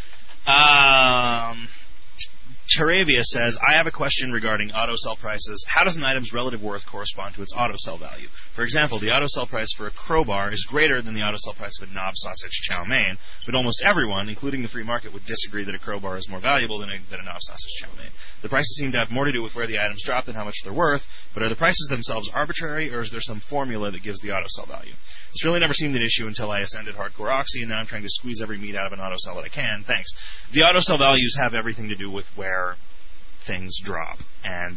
Teravia says, I have a question regarding auto sell prices. How does an item's relative worth correspond to its auto sell value? For example, the auto sell price for a crowbar is greater than the auto sell price of a knob sausage chow mein, but almost everyone, including the free market, would disagree that a crowbar is more valuable than a knob sausage chow mein. The prices seem to have more to do with where the items drop than how much they're worth, but are the prices themselves arbitrary, or is there some formula that gives the auto sell value? This really never seemed an issue until I ascended Hardcore Oxy, and now I'm trying to squeeze every meat out of an auto sell that I can. Thanks. The auto sell values have everything to do with where things drop, and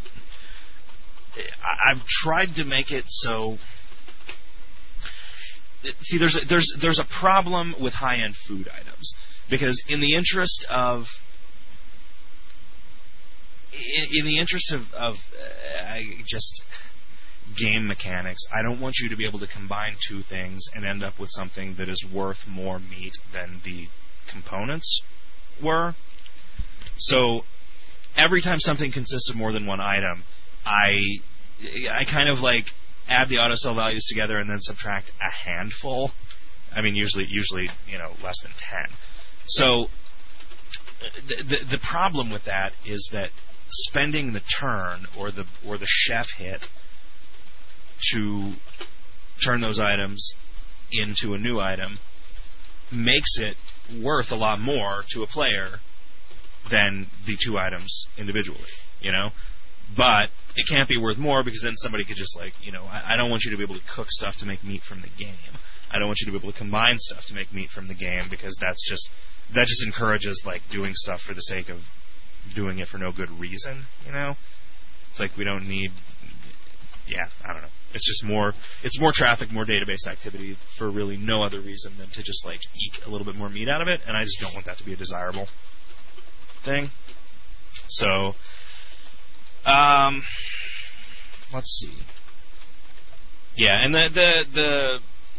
I've tried to make it so. See, there's a problem with high-end food items, because in the interest of just game mechanics, I don't want you to be able to combine two things and end up with something that is worth more meat than the components were. So every time something consists of more than one item, I kind of like add the auto sell values together and then subtract a handful. I mean, usually less than 10. So the problem with that is that spending the turn or the chef hit to turn those items into a new item makes it worth a lot more to a player than the two items individually, But it can't be worth more, because then somebody could just I don't want you to be able to cook stuff to make meat from the game. I don't want you to be able to combine stuff to make meat from the game, because that just encourages doing stuff for the sake of doing it for no good reason, It's like we don't need. Yeah, I don't know. It's more traffic, more database activity for really no other reason than to just eke a little bit more meat out of it, and I just don't want that to be a desirable thing. So, let's see. Yeah, and the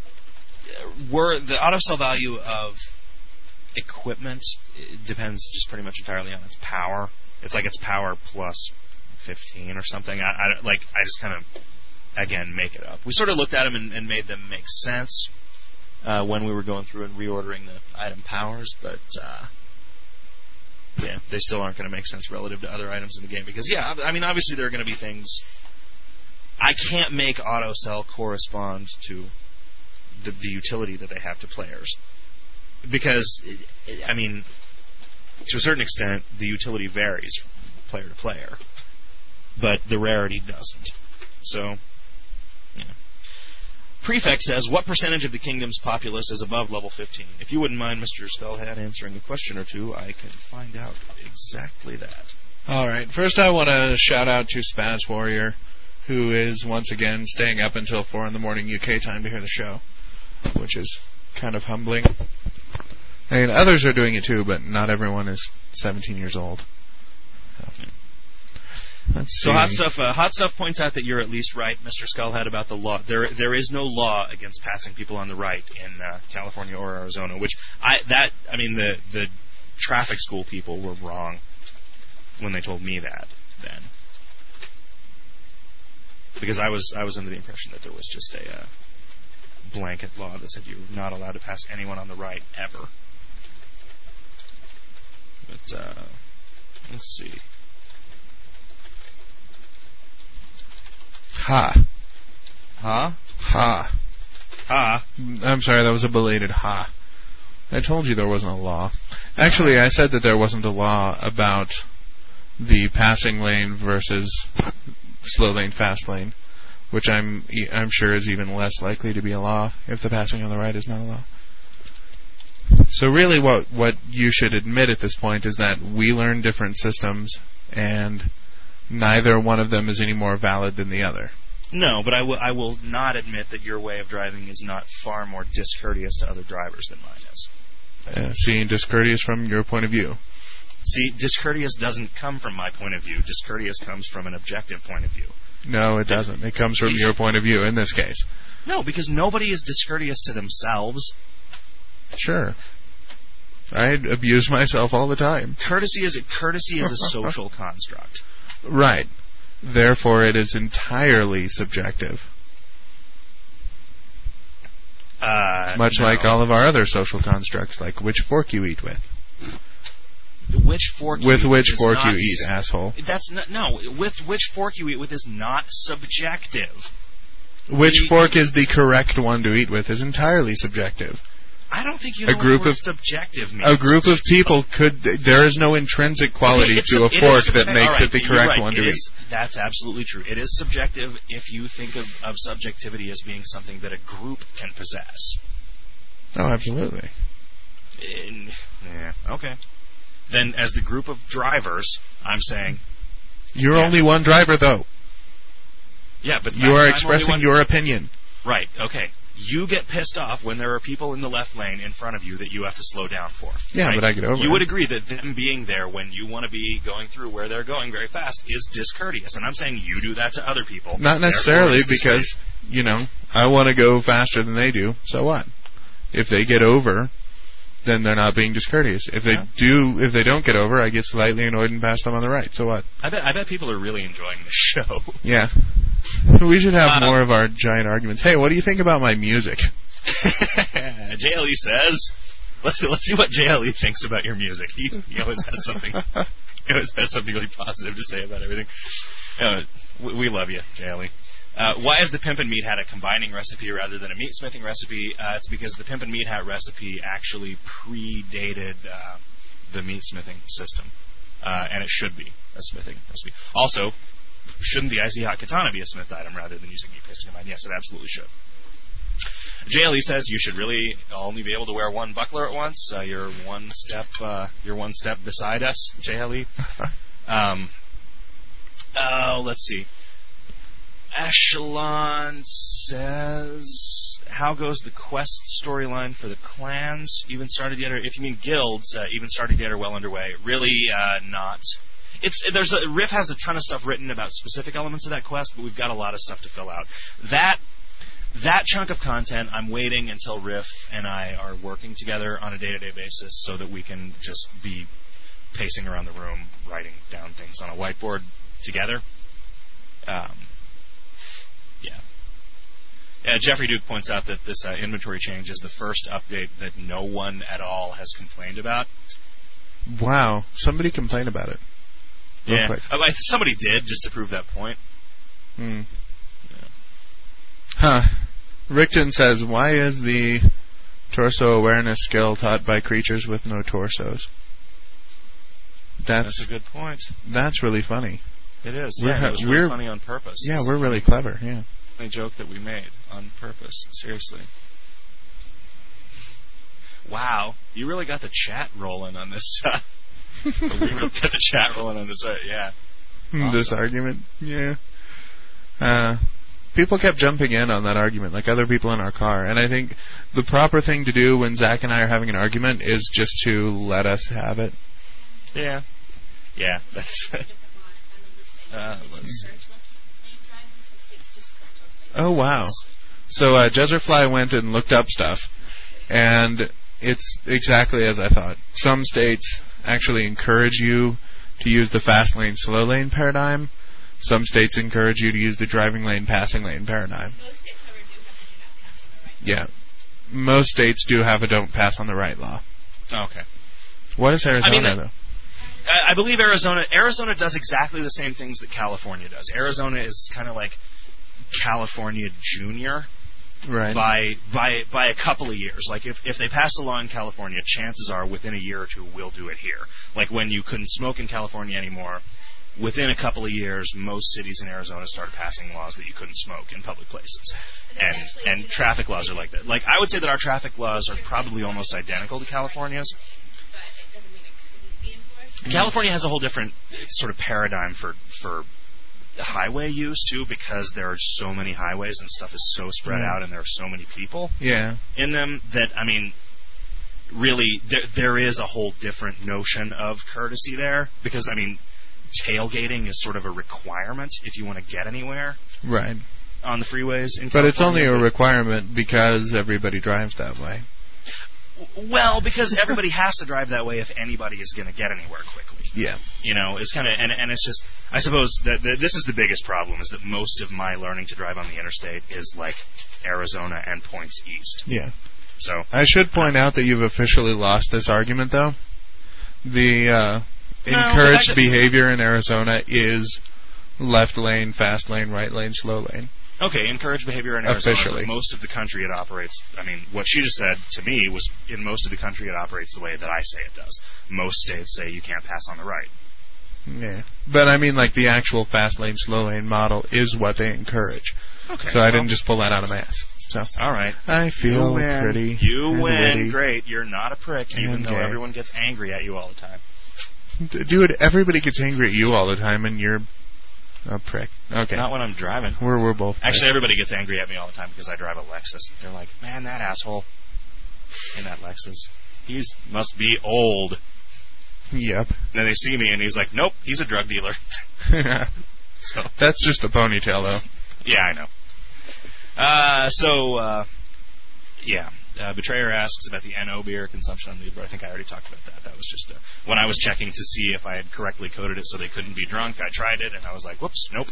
auto sell value of equipment depends just pretty much entirely on its power. It's like its power plus 15 or something. I just kind of, again, make it up. We sort of looked at them and made them make sense when we were going through and reordering the item powers, but yeah, they still aren't going to make sense relative to other items in the game, because obviously there are going to be things. I can't make auto sell correspond to the utility that they have to players, because To a certain extent, the utility varies from player to player, but the rarity doesn't. So, yeah. Prefect says, what percentage of the kingdom's populace is above level 15? If you wouldn't mind, Mr. Skullhead, answering a question or two, I can find out exactly that. All right. First, I want to shout out to Spaz Warrior, who is once again staying up until 4 in the morning UK time to hear the show, which is kind of humbling. I mean, others are doing it too, but not everyone is 17 years old. So Hot Stuff points out that you're at least right, Mr. Skullhead, about the law. There is no law against passing people on the right in California or Arizona. The traffic school people were wrong when they told me that then, because I was under the impression that there was just a blanket law that said you're not allowed to pass anyone on the right ever. But let's see. Ha. I'm sorry, that was a belated ha. I told you there wasn't a law. Actually, I said that there wasn't a law about the passing lane versus slow lane, fast lane, which I'm sure is even less likely to be a law if the passing on the right is not a law. So really what you should admit at this point is that we learn different systems, and neither one of them is any more valid than the other. No, but I will not admit that your way of driving is not far more discourteous to other drivers than mine is. Seeing discourteous from your point of view. See, discourteous doesn't come from my point of view. Discourteous comes from an objective point of view. No, it doesn't. It comes from your point of view in this case. No, because nobody is discourteous to themselves. Sure. I abuse myself all the time. Courtesy is a social construct. Right. Therefore, it is entirely subjective. Much like all of our other social constructs, like which fork you eat with. Which fork with which fork you eat, asshole. That's not, no. With which fork you eat with is not subjective. Which fork is the correct one to eat with is entirely subjective. I don't think you know what the word subjective means. A group of people could... There is no intrinsic quality to a fork that makes it the correct one to eat. That's absolutely true. It is subjective if you think of subjectivity as being something that a group can possess. Oh, absolutely. Yeah, okay. Then as the group of drivers, I'm saying... You're only one driver, though. Yeah, but... You are expressing your opinion. Right, okay. You get pissed off when there are people in the left lane in front of you that you have to slow down for. Yeah, right? But I get over it. You would agree that them being there when you want to be going through where they're going very fast is discourteous. And I'm saying you do that to other people. Not necessarily, because, I want to go faster than they do. So what? If they get over, then they're not being discourteous. If they don't get over, I get slightly annoyed and pass them on the right. So what? I bet people are really enjoying this show. Yeah. We should have more of our giant arguments. Hey, what do you think about my music? JLE says, let's see what JLE thinks about your music. He always has something. He always has something really positive to say about everything. We love you, JLE. Why has the Pimpin' Meat Hat a combining recipe rather than a meat smithing recipe? It's because the Pimpin' Meat Hat recipe actually predated the meat smithing system, and it should be a smithing recipe. Also, shouldn't the Icy Hot Katana be a smith item rather than using meat paste to combine? Yes, it absolutely should. JLE says you should really only be able to wear one buckler at once. You're one step beside us, JLE. Let's see. Echelon says, how goes the quest storyline for the clans? Even started yet? Or if you mean guilds, even started yet or well underway? Really not. Riff has a ton of stuff written about specific elements of that quest, but we've got a lot of stuff to fill out. That chunk of content, I'm waiting until Riff and I are working together on a day-to-day basis so that we can just be pacing around the room, writing down things on a whiteboard together. Jeffrey Duke points out that this inventory change is the first update that no one at all has complained about. Wow. Somebody complained about it. Yeah. Somebody did, just to prove that point. Yeah. Huh. Rickton says, why is the torso awareness skill taught by creatures with no torsos? That's a good point. That's really funny. It is. Yeah, it was really funny on purpose. Yeah, we're really clever. Yeah. A joke that we made on purpose. Seriously. Wow, you really got the chat rolling on this. We really got the chat rolling on this. Yeah. Awesome. This argument. Yeah. People kept jumping in on that argument, like other people in our car. And I think the proper thing to do when Zach and I are having an argument is just to let us have it. Yeah. Yeah. That's. Oh, wow. So Jazzerfly went and looked up stuff, and it's exactly as I thought. Some states actually encourage you to use the fast lane, slow lane paradigm. Some states encourage you to use the driving lane, passing lane paradigm. Most states, however, do have the do not pass on the right. Yeah. Most states do have a don't pass on the right law. Okay. What is Arizona, though? I believe Arizona does exactly the same things that California does. Arizona is kind of like California Junior. Right. By a couple of years. Like if they pass a law in California, chances are within a year or two we'll do it here. Like when you couldn't smoke in California anymore, within a couple of years most cities in Arizona started passing laws that you couldn't smoke in public places. And traffic laws are like that. Like I would say that our traffic laws are probably almost identical to California's. But it doesn't mean it couldn't be enforced. California has a whole different sort of paradigm for highway use too, because there are so many highways and stuff is so spread out and there are so many people in them that, I mean, really there is a whole different notion of courtesy there, because I mean tailgating is sort of a requirement if you want to get anywhere on the freeways in California. But it's only a requirement because everybody drives that way. Well, because everybody has to drive that way if anybody is going to get anywhere quickly. Yeah. You know, it's kind of, and it's just, I suppose that this is the biggest problem, is that most of my learning to drive on the interstate is like Arizona and points east. Yeah. So I should point out that you've officially lost this argument, though. The encouraged behavior in Arizona is left lane, fast lane, right lane, slow lane. Okay, encouraged behavior in Arizona. Officially. But most of the country it operates, I mean, what she just said to me was in most of the country it operates the way that I say it does. Most states say you can't pass on the right. Yeah. But I mean, like, the actual fast lane, slow lane model is what they encourage. Okay. So I didn't just pull that out of my ass. So all right. I feel pretty. You win. Witty. Great. You're not a prick, even though everyone gets angry at you all the time. Dude, everybody gets angry at you all the time, and you're a prick. Okay. Not when I'm driving. We're both pricks. Actually, everybody gets angry at me all the time because I drive a Lexus. They're like, man, that asshole in that Lexus, he must be old. Yep. And then they see me, and he's like, nope, he's a drug dealer. So that's just a ponytail, though. Yeah, I know. Yeah. Betrayer asks about the NO beer consumption on Leadbro. I think I already talked about that. That was just when I was checking to see if I had correctly coded it so they couldn't be drunk. I tried it, and I was like, whoops, nope.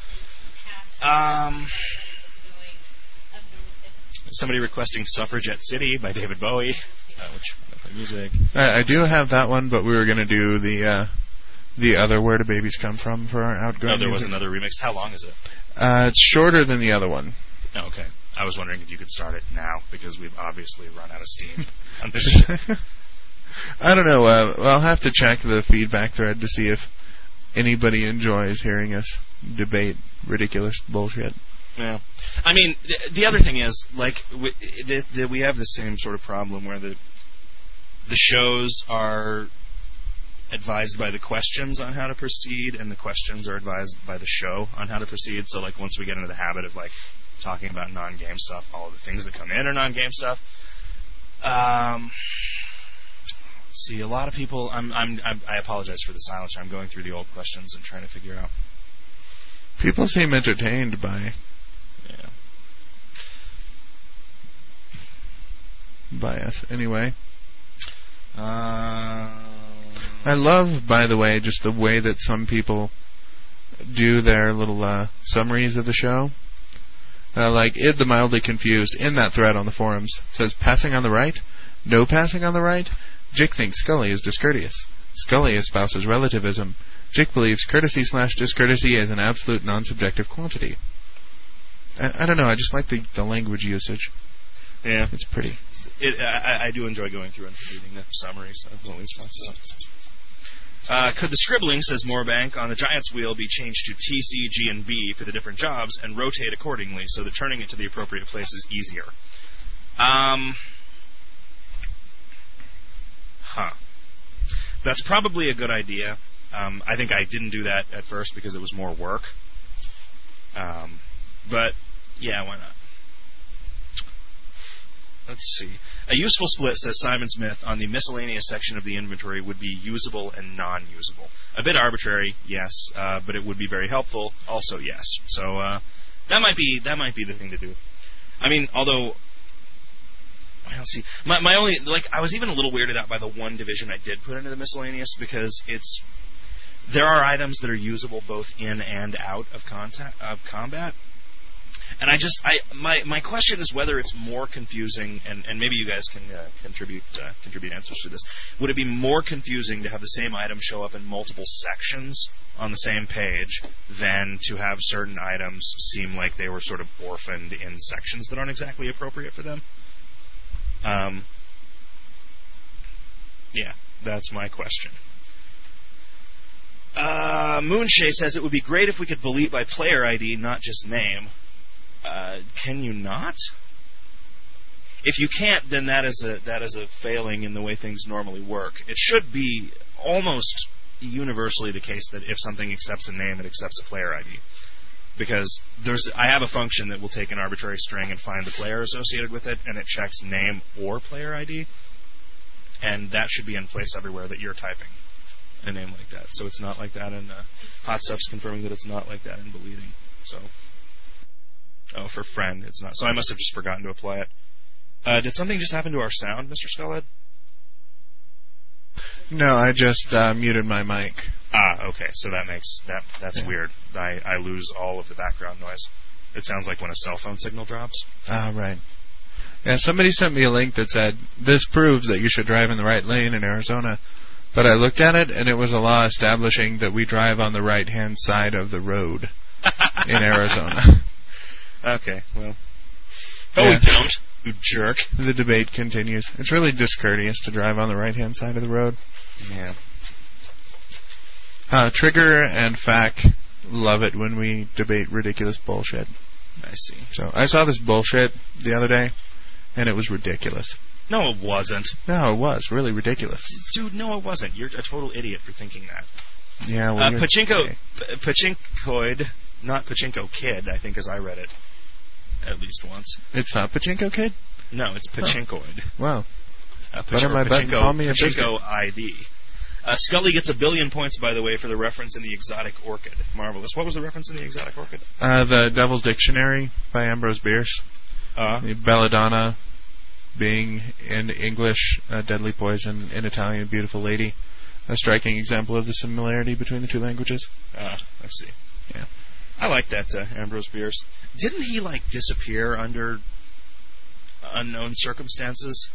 Somebody requesting Suffragette City by David Bowie, which I play music. I do have that one, but we were going to do the other Where Do Babies Come From for our outgoing Oh, there was music. another remix. How long is it? It's shorter than the other one. Oh, okay. I was wondering if you could start it now, because we've obviously run out of steam on this show. I don't know. I'll have to check the feedback thread to see if anybody enjoys hearing us debate ridiculous bullshit. Yeah. I mean, the other thing is, like, we have the same sort of problem where the shows are advised by the questions on how to proceed, and the questions are advised by the show on how to proceed. So, like, once we get into the habit of, like, talking about non-game stuff, all of the things that come in are non-game stuff. Let's see, a lot of people. I apologize for the silence. I'm going through the old questions and trying to figure out. People seem entertained by. Yeah. By us, anyway. I love, by the way, just the way that some people do their little summaries of the show. Like Id the Mildly Confused in that thread on the forums says, passing on the right? No passing on the right? Jick thinks Scully is discourteous. Scully espouses relativism. Jick believes courtesy/discourtesy is an absolute non-subjective quantity. I don't know, I just like the language usage. Yeah. It's pretty. I do enjoy going through and reading the summaries of what we've talked about. Could the scribbling, says Moorbank, on the Giants wheel be changed to T, C, G, and B for the different jobs and rotate accordingly so that turning it to the appropriate place is easier? That's probably a good idea. I think I didn't do that at first because it was more work. But, yeah, why not? Let's see. A useful split, says Simon Smith, on the miscellaneous section of the inventory would be usable and non-usable. A bit arbitrary, yes, but it would be very helpful, also yes. So that might be the thing to do. I mean, although, let's see. My only, I was even a little weirded out by the one division I did put into the miscellaneous because there are items that are usable both in and out of combat. And my question is whether it's more confusing, and maybe you guys can contribute answers to this. Would it be more confusing to have the same item show up in multiple sections on the same page than to have certain items seem like they were sort of orphaned in sections that aren't exactly appropriate for them? Yeah, that's my question. Moonshay says it would be great if we could delete by player ID, not just name. Can you not? If you can't, then that is a failing in the way things normally work. It should be almost universally the case that if something accepts a name, it accepts a player ID. Because I have a function that will take an arbitrary string and find the player associated with it, and it checks name or player ID. And that should be in place everywhere that you're typing a name like that. So it's not like that in Hot Stuff's confirming that it's not like that in Bleeding. So, for friend, it's not. So I must have just forgotten to apply it. Did something just happen to our sound, Mr. Skullhead? No, I just muted my mic. Okay. So that's weird. I lose all of the background noise. It sounds like when a cell phone signal drops. Right. Yeah, somebody sent me a link that said, this proves that you should drive in the right lane in Arizona. But I looked at it, and it was a law establishing that we drive on the right-hand side of the road in Arizona. Okay, well. We don't, you jerk. The debate continues. It's really discourteous to drive on the right-hand side of the road. Yeah. Trigger and FAC love it when we debate ridiculous bullshit. I see. So I saw this bullshit the other day, and it was ridiculous. No, it wasn't. No, it was really ridiculous. Dude, no, it wasn't. You're a total idiot for thinking that. Yeah, well, Pachinkoid, not Pachinko Kid, I think, as I read it at least once. It's not Pachinko Kid? No, it's Pachinkoid. Wow. Pachinko ID. Scully gets 1 billion points, by the way, for the reference in the Exotic Orchid. Marvelous. What was the reference in the Exotic Orchid? The Devil's Dictionary by Ambrose Bierce. Belladonna being in English, deadly poison, in Italian, beautiful lady. A striking example of the similarity between the two languages. I see. Yeah. I like that, Ambrose Bierce. Didn't he, disappear under unknown circumstances?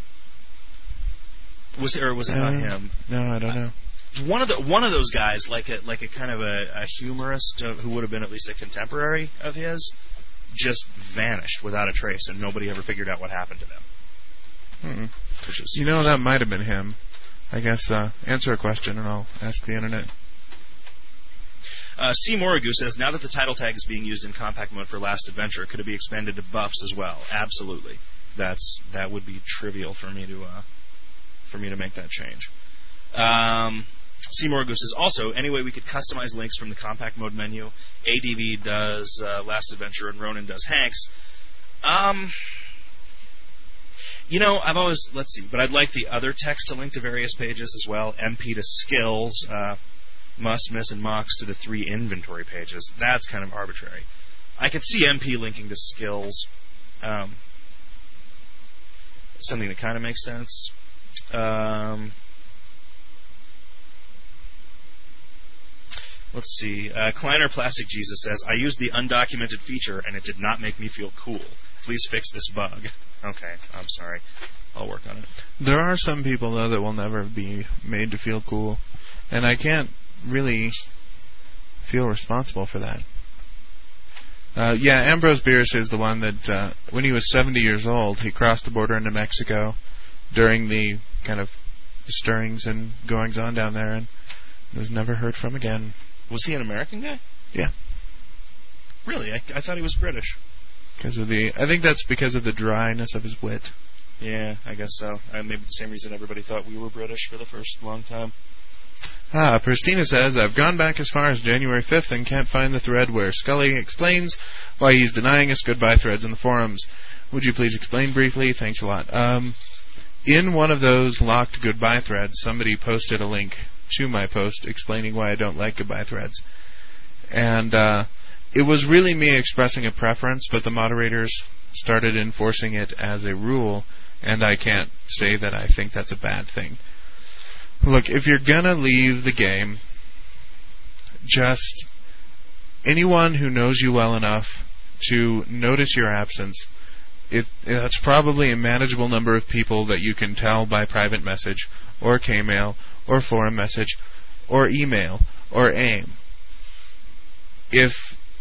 Was it not him? No, I don't know. One of those guys, like a kind of a humorist who would have been at least a contemporary of his, just vanished without a trace, and nobody ever figured out what happened to them. That might have been him. I guess answer a question, and I'll ask the internet. C. Morrigu says, now that the title tag is being used in compact mode for Last Adventure, could it be expanded to buffs as well? Absolutely. That would be trivial for me to make that change. C. Morrigu says, also, anyway, we could customize links from the compact mode menu. ADV does Last Adventure, and Ronan does Hanks. I've always, let's see, but I'd like the other text to link to various pages as well. MP to skills, must, miss, and mocks to the 3 inventory pages. That's kind of arbitrary. I could see MP linking to skills. Something that kind of makes sense. Let's see. Kleiner Plastic Jesus says, I used the undocumented feature and it did not make me feel cool. Please fix this bug. Okay, I'm sorry. I'll work on it. There are some people, though, that will never be made to feel cool. And I can't really feel responsible for that. Ambrose Bierce is the one that, when he was 70 years old, he crossed the border into Mexico during the kind of stirrings and goings-on down there. And Was never heard from again. Was he an American guy? Yeah. Really? I thought he was British. I think that's because of the dryness of his wit. Yeah, I guess so. Maybe the same reason everybody thought we were British for the first long time. Pristina says, I've gone back as far as January 5th and can't find the thread where Scully explains why he's denying us goodbye threads in the forums. Would you please explain briefly? Thanks a lot. In one of those locked goodbye threads, somebody posted a link to my post explaining why I don't like goodbye threads. And it was really me expressing a preference, but the moderators started enforcing it as a rule, and I can't say that I think that's a bad thing. Look, if you're gonna leave the game, just anyone who knows you well enough to notice your absence, that's probably a manageable number of people that you can tell by private message, or K-mail, or forum message, or email, or AIM. If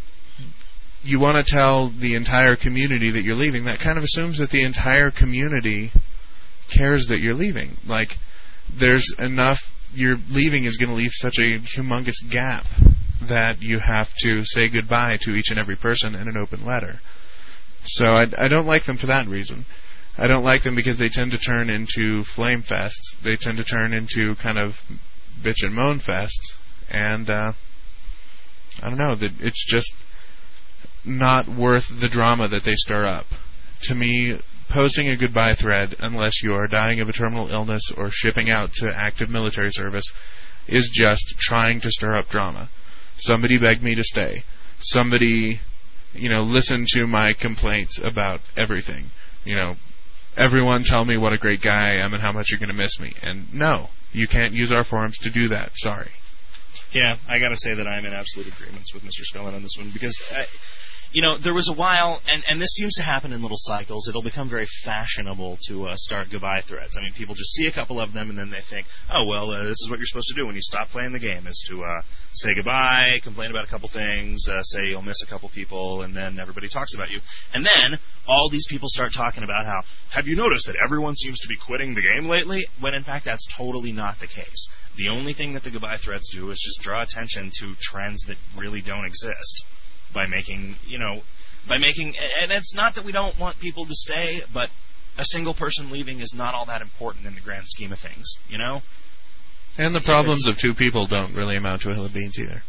you want to tell the entire community that you're leaving, that kind of assumes that the entire community cares that you're leaving. Like, there's enough, your leaving is going to leave such a humongous gap that you have to say goodbye to each and every person in an open letter. So I don't like them for that reason. I don't like them because they tend to turn into flame fests. They tend to turn into kind of bitch and moan fests. And, I don't know, it's just not worth the drama that they stir up. To me, posting a goodbye thread, unless you are dying of a terminal illness or shipping out to active military service, is just trying to stir up drama. Somebody begged me to stay. Somebody, listened to my complaints about everything. Everyone tell me what a great guy I am and how much you're going to miss me. And no, you can't use our forums to do that. Sorry. Yeah, I got to say that I'm in absolute agreement with Mr. Spellman on this one because, there was a while, and this seems to happen in little cycles. It'll become very fashionable to start goodbye threads. I mean, people just see a couple of them and then they think, oh, well, this is what you're supposed to do when you stop playing the game, is to say goodbye, complain about a couple things, say you'll miss a couple people, and then everybody talks about you. And then all these people start talking about how, have you noticed that everyone seems to be quitting the game lately? When in fact that's totally not the case. The only thing that the goodbye threads do is just draw attention to trends that really don't exist by making, and it's not that we don't want people to stay, but a single person leaving is not all that important in the grand scheme of things, And the problems of two people don't really amount to a hill of beans either.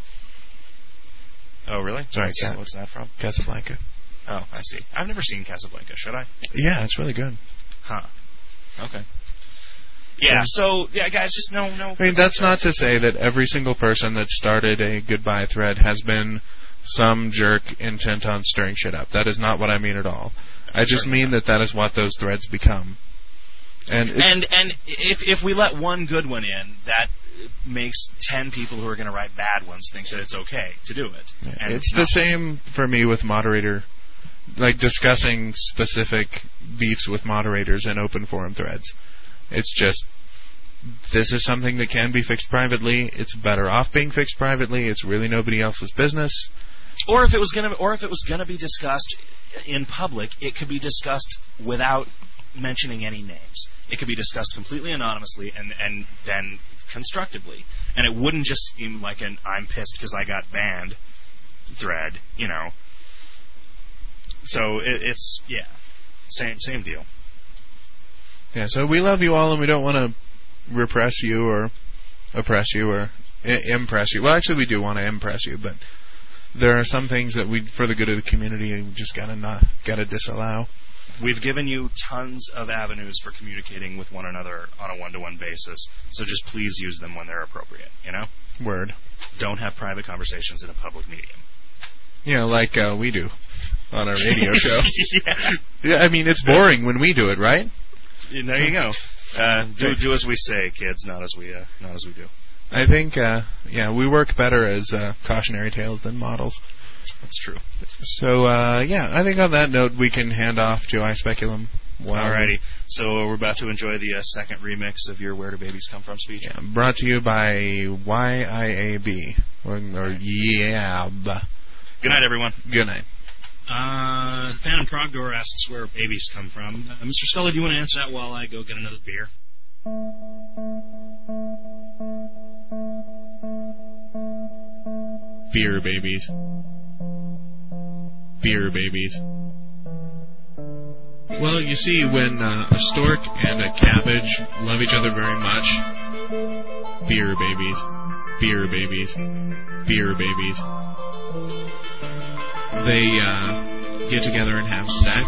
Oh, really? Sorry, what's that from? Casablanca. Oh, I see. I've never seen Casablanca. Should I? Yeah, it's really good. Huh. Okay. Yeah, so, guys, just no. I mean, that's not to say that every single person that started a goodbye thread has been some jerk intent on stirring shit up. That is not what I mean at all. I just mean that is what those threads become. And if we let one good one in, that makes 10 people who are going to write bad ones think that it's okay to do it. Yeah, it's the same for me with moderator, like discussing specific beefs with moderators in open forum threads. It's just, this is something that can be fixed privately. It's better off being fixed privately. It's really nobody else's business. Or if it was gonna be discussed in public, it could be discussed without mentioning any names. It could be discussed completely anonymously and then constructively, and it wouldn't just seem like an "I'm pissed because I got banned" thread, So it's same deal. Yeah. So we love you all, and we don't want to repress you or oppress you or impress you. Well, actually, we do want to impress you, but there are some things that for the good of the community, we just gotta disallow. We've given you tons of avenues for communicating with one another on a one-to-one basis, so just please use them when they're appropriate. Word. Don't have private conversations in a public medium. Like we do on our radio show. Yeah. I mean, it's boring when we do it, right? There you go. Do as we say, kids, not as we do. I think, we work better as cautionary tales than models. That's true. So, I think on that note, we can hand off to iSpeculum. Alrighty. So we're about to enjoy the second remix of your "Where Do Babies Come From" speech. Yeah, brought to you by YIAB or YAB. Good night, everyone. Good night. Phantom Progdor asks where babies come from. Mr. Scully, do you want to answer that while I go get another beer? beer babies. Beer babies. Well, you see, when a stork and a cabbage love each other very much, beer babies, beer babies, beer babies. They get together and have sex,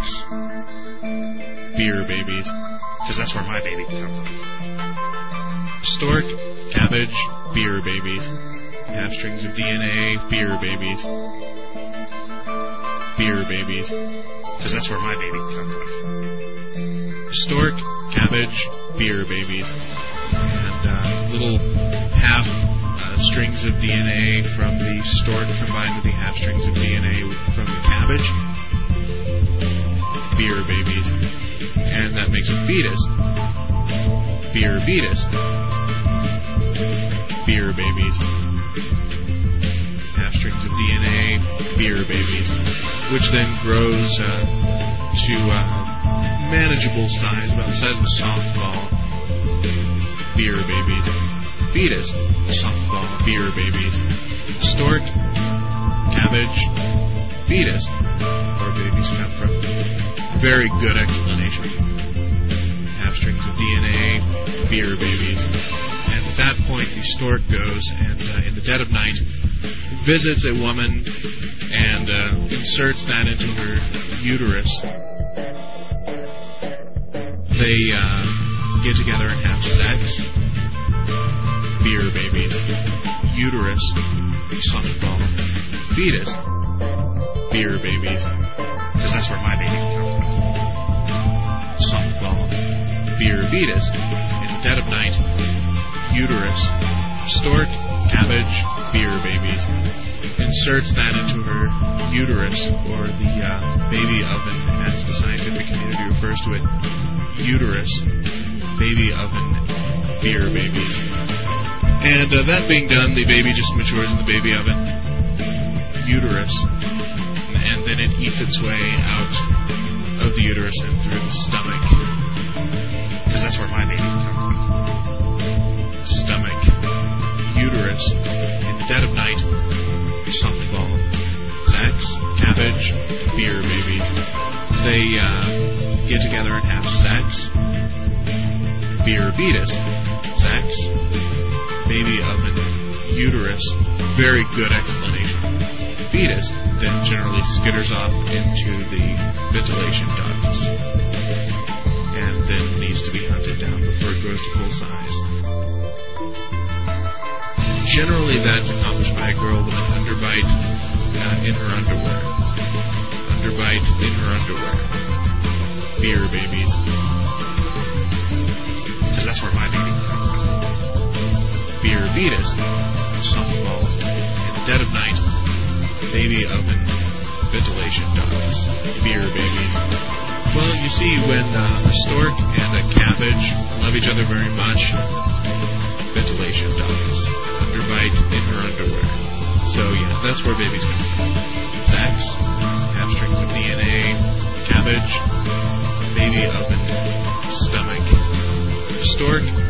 beer babies, because that's where my baby comes from. Stork, cabbage, beer babies. Half strings of DNA, beer babies. Beer babies. Because that's where my baby comes from. Stork, cabbage, beer babies. And little half strings of DNA from the stork combined with the half strings of DNA from the cabbage. Beer babies. And that makes a fetus. Beer fetus. Beer babies. Half strings of DNA, beer babies, which then grows to manageable size, about the size of a softball. Beer babies. Fetus, softball, beer babies. Stork, cabbage, fetus, where babies come from. Very good explanation. Half strings of DNA, beer babies. And at that point, the stork goes and, in the dead of night, visits a woman and inserts that into her uterus. They get together and have sex. Beer babies. Uterus. Softball. Fetus. Beer babies. Because that's where my baby comes from. Softball. Beer fetus. In the dead of night. Uterus. Stork. Cabbage. Beer babies. Inserts that into her uterus, or the baby oven, as the scientific community refers to it. Uterus, baby oven, beer babies. And that being done, the baby just matures in the baby oven. Uterus. And then it eats its way out of the uterus and through the stomach. Because that's where my baby comes from. Stomach. Uterus. In the dead of night. Softball. Sex. Cabbage. Beer babies. They get together and have sex. Beer fetus. Sex. Baby oven. Uterus. Very good explanation. Fetus then generally skitters off into the ventilation ducts and then needs to be hunted down before it grows to full size. Generally, that's accomplished by a girl with an underbite in her underwear. Underbite in her underwear. Beer babies. Because that's where my baby comes from. Beer fetus. Softball. In the dead of night. Baby oven. Ventilation ducts. Beer babies. Well, you see, when a stork and a cabbage love each other very much, ventilation ducts. Underbite in her underwear. So, yeah, that's where babies come from. Sex. Half strings of DNA. Cabbage. Baby oven. Stomach. Stork.